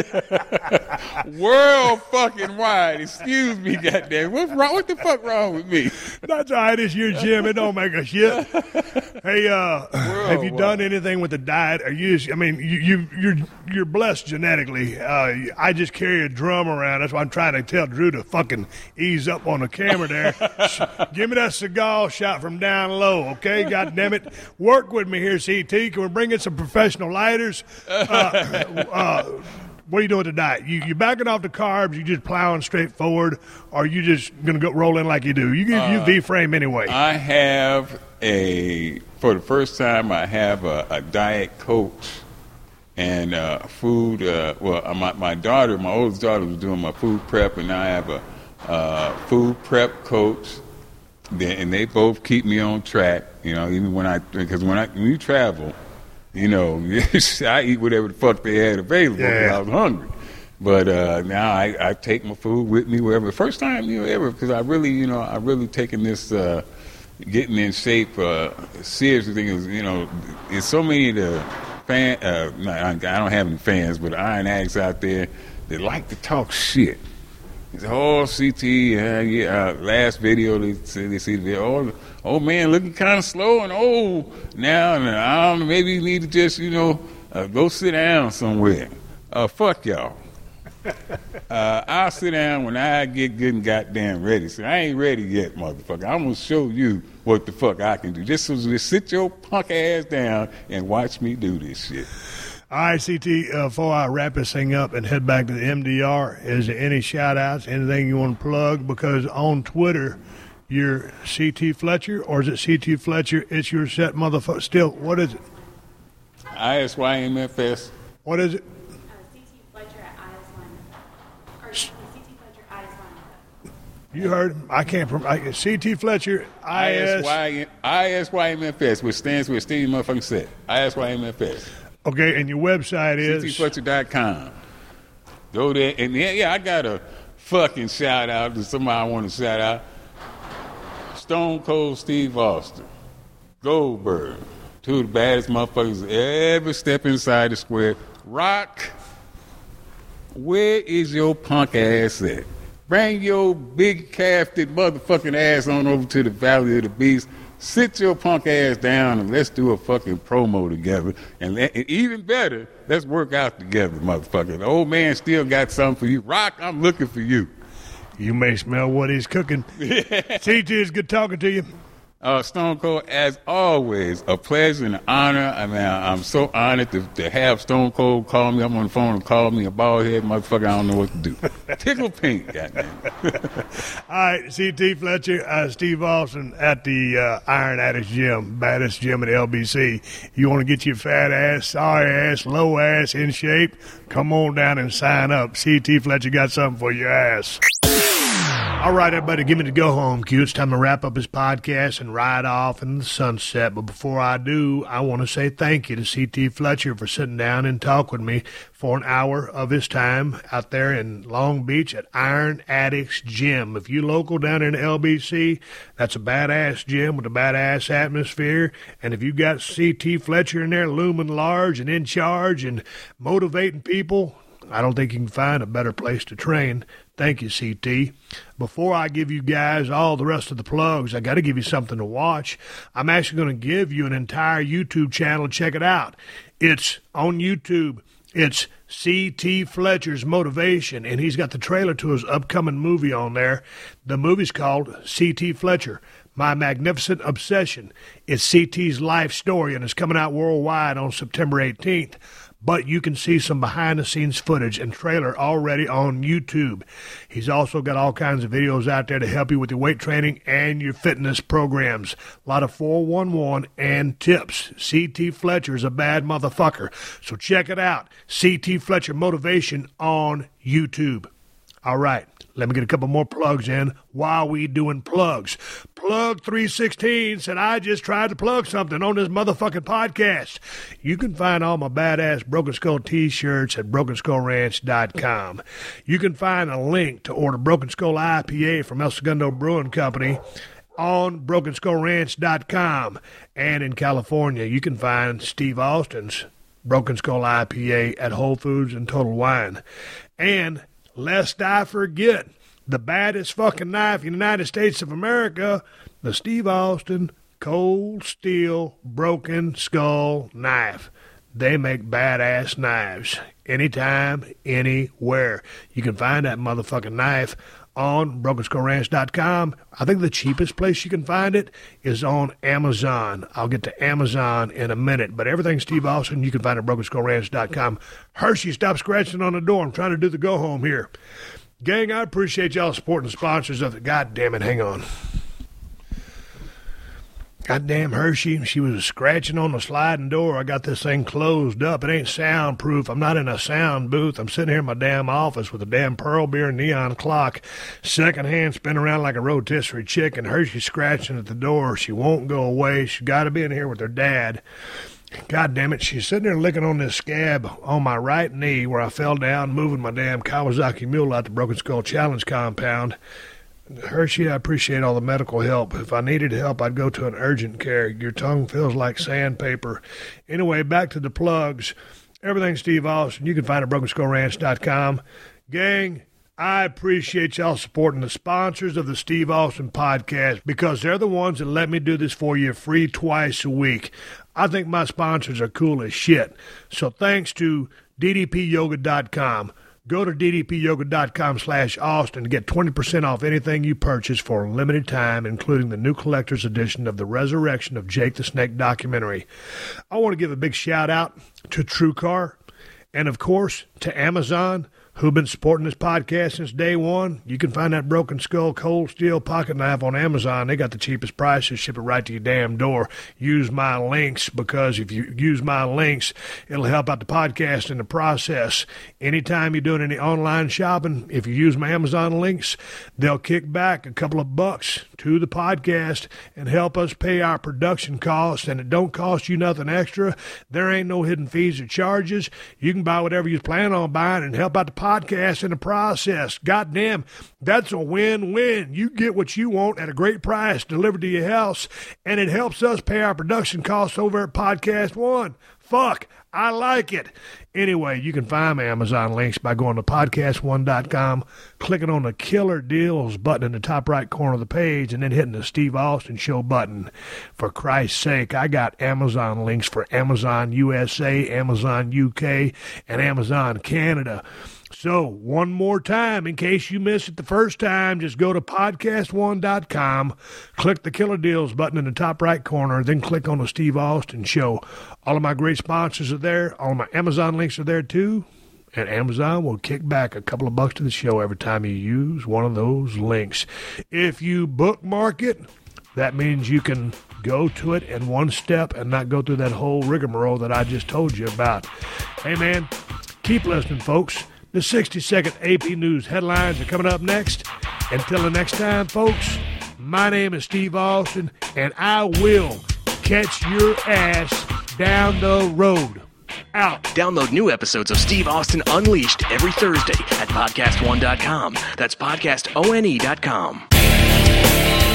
World fucking wide. Excuse me, goddamn. What's wrong? What the fuck wrong with me? That's all right. It's your gym. It don't make a shit. Hey, uh, World have you wide. done anything with the diet? Are you? I mean, you, you you're you're blessed genetically. Uh, I just carry a drum around. That's why I'm trying to tell Drew to fucking ease up on the camera there. Give me that cigar shot from down low, okay? God damn it. Work with me here, C T. Can we bring in some professional lighters? Uh, uh, what are you doing with the diet? You you backing off the carbs? You just plowing straight forward, or you just gonna go roll in like you do? You uh, you V frame anyway. I have a for the first time. I have a, a diet coach and uh, food. Uh, well, my my daughter, my oldest daughter, was doing my food prep, and now I have a uh, food prep coach. And they both keep me on track. You know, even when I because when I when you travel. You know, I eat whatever the fuck they had available because yeah. I was hungry. But uh, now I, I take my food with me wherever. First time, you know, ever, because I really, you know, I really taken this uh, getting in shape uh, seriously. Thing is, you know, there's so many of the fan. Uh, no, I don't have any fans, but Iron Addicts out there that like to talk shit. It's oh C T, uh, yeah, uh, last video they see they see the video. Oh, oh man, looking kind of slow and old now. And I don't know, maybe you need to just you know uh, go sit down somewhere. Uh, fuck y'all. uh, I'll sit down when I get good and goddamn ready. So I ain't ready yet, motherfucker. I'm gonna show you what the fuck I can do. Just, so just sit your punk ass down and watch me do this shit. All right, C T, uh, before I wrap this thing up and head back to the M D R, is there any shout-outs, anything you want to plug? Because on Twitter, you're C T Fletcher, or is it C T Fletcher, it's your set motherfucker? Still, what is it? I S Y M F S. What is it? Uh, C T Fletcher at I S Y. Or C T Fletcher I S Y. You heard him. I can't pronounce C T Fletcher, I S I S Y M F S, which stands for Steve motherfucking said. I S Y M F S. Okay, and your website is? C T Fletcher dot com. Go there. And yeah, yeah, I got a fucking shout out to somebody I want to shout out. Stone Cold Steve Austin. Goldberg. Two of the baddest motherfuckers ever step inside the square. Rock, where is your punk ass at? Bring your big calfed motherfucking ass on over to the Valley of the Beast. Sit your punk ass down and let's do a fucking promo together. And, let, and even better, let's work out together, motherfucker. The old man still got something for you. Rock, I'm looking for you. You may smell what he's cooking. C T, it's good talking to you. Uh, Stone Cold, as always, a pleasure and an honor. I mean, I'm so honored to, to have Stone Cold call me. I'm on the phone and call me a bald head motherfucker. I don't know what to do. Tickle pink, goddamn. All right, C T Fletcher, uh, Steve Austin at the uh, Iron Addicts Gym, baddest gym at L B C. You want to get your fat ass, sorry ass, low ass in shape? Come on down and sign up. C T Fletcher got something for your ass. All right, everybody, give me the go-home cue. It's time to wrap up this podcast and ride off in the sunset. But before I do, I want to say thank you to C T Fletcher for sitting down and talk with me for an hour of his time out there in Long Beach at Iron Addicts Gym. If you're local down in L B C, that's a badass gym with a badass atmosphere. And if you got C T Fletcher in there looming large and in charge and motivating people, I don't think you can find a better place to train. Thank you, C T. Before I give you guys all the rest of the plugs, I got to give you something to watch. I'm actually going to give you an entire YouTube channel. Check it out. It's on YouTube. It's C T Fletcher's Motivation, and he's got the trailer to his upcoming movie on there. The movie's called C T Fletcher, My Magnificent Obsession. It's C T's life story, and it's coming out worldwide on September eighteenth. But you can see some behind-the-scenes footage and trailer already on YouTube. He's also got all kinds of videos out there to help you with your weight training and your fitness programs. A lot of four one one and tips. C T Fletcher's a bad motherfucker. So check it out. C T Fletcher Motivation on YouTube. All right. Let me get a couple more plugs in while we doing plugs. Plug three sixteen said, I just tried to plug something on this motherfucking podcast. You can find all my badass Broken Skull t-shirts at broken skull ranch dot com. You can find a link to order Broken Skull I P A from El Segundo Brewing Company on broken skull ranch dot com. And in California, you can find Steve Austin's Broken Skull I P A at Whole Foods and Total Wine. And lest I forget, the baddest fucking knife in the United States of America, the Steve Austin Cold Steel Broken Skull Knife. They make badass knives anytime, anywhere. You can find that motherfucking knife on broken skull ranch dot com. I think the cheapest place you can find it is on Amazon. I'll get to Amazon in a minute, but everything Steve Austin you can find at broken skull ranch dot com. Hershey, stop scratching on the door. I'm trying to do the go home here. Gang, I appreciate y'all supporting the sponsors of it. God damn it, hang on. Goddamn Hershey, she was scratching on the sliding door. I got this thing closed up. It ain't soundproof. I'm not in a sound booth. I'm sitting here in my damn office with a damn Pearl Beer neon clock, second hand spinning around like a rotisserie chicken. Hershey scratching at the door. She won't go away. She got to be in here with her dad. God damn it, she's sitting there licking on this scab on my right knee where I fell down moving my damn Kawasaki mule out the Broken Skull Challenge compound. Hershey, I appreciate all the medical help. If I needed help, I'd go to an urgent care. Your tongue feels like sandpaper. Anyway, back to the plugs. Everything Steve Austin, you can find at broken skull ranch dot com. Gang, I appreciate y'all supporting the sponsors of the Steve Austin podcast because they're the ones that let me do this for you free twice a week. I think my sponsors are cool as shit. So thanks to D D P yoga dot com. Go to D D P yoga dot com slash Austin to get twenty percent off anything you purchase for a limited time, including the new collector's edition of the Resurrection of Jake the Snake documentary. I want to give a big shout out to TrueCar and, of course, to Amazon, who've been supporting this podcast since day one. You can find that Broken Skull Cold Steel pocket knife on Amazon. They got the cheapest prices, ship it right to your damn door. Use my links, because if you use my links, it'll help out the podcast in the process. Anytime you're doing any online shopping, if you use my Amazon links, they'll kick back a couple of bucks to the podcast and help us pay our production costs, and it don't cost you nothing extra. There ain't no hidden fees or charges. You can buy whatever you plan on buying and help out the podcast podcast in the process. Goddamn, that's a win-win. You get what you want at a great price delivered to your house, and it helps us pay our production costs over at Podcast One. Fuck, I like it. Anyway, you can find my Amazon links by going to podcast one dot com, clicking on the Killer Deals button in the top right corner of the page, and then hitting the Steve Austin Show button. For Christ's sake, I got Amazon links for Amazon U S A, Amazon U K, and Amazon Canada. So, one more time, in case you missed it the first time, just go to podcast one dot com, click the Killer Deals button in the top right corner, then click on the Steve Austin Show. All of my great sponsors are there. All of my Amazon links are there, too. And Amazon will kick back a couple of bucks to the show every time you use one of those links. If you bookmark it, that means you can go to it in one step and not go through that whole rigmarole that I just told you about. Hey, man, keep listening, folks. The sixty-second A P News headlines are coming up next. Until the next time, folks, my name is Steve Austin, and I will catch your ass down the road. Out. Download new episodes of Steve Austin Unleashed every Thursday at podcast one dot com. That's podcast one dot com.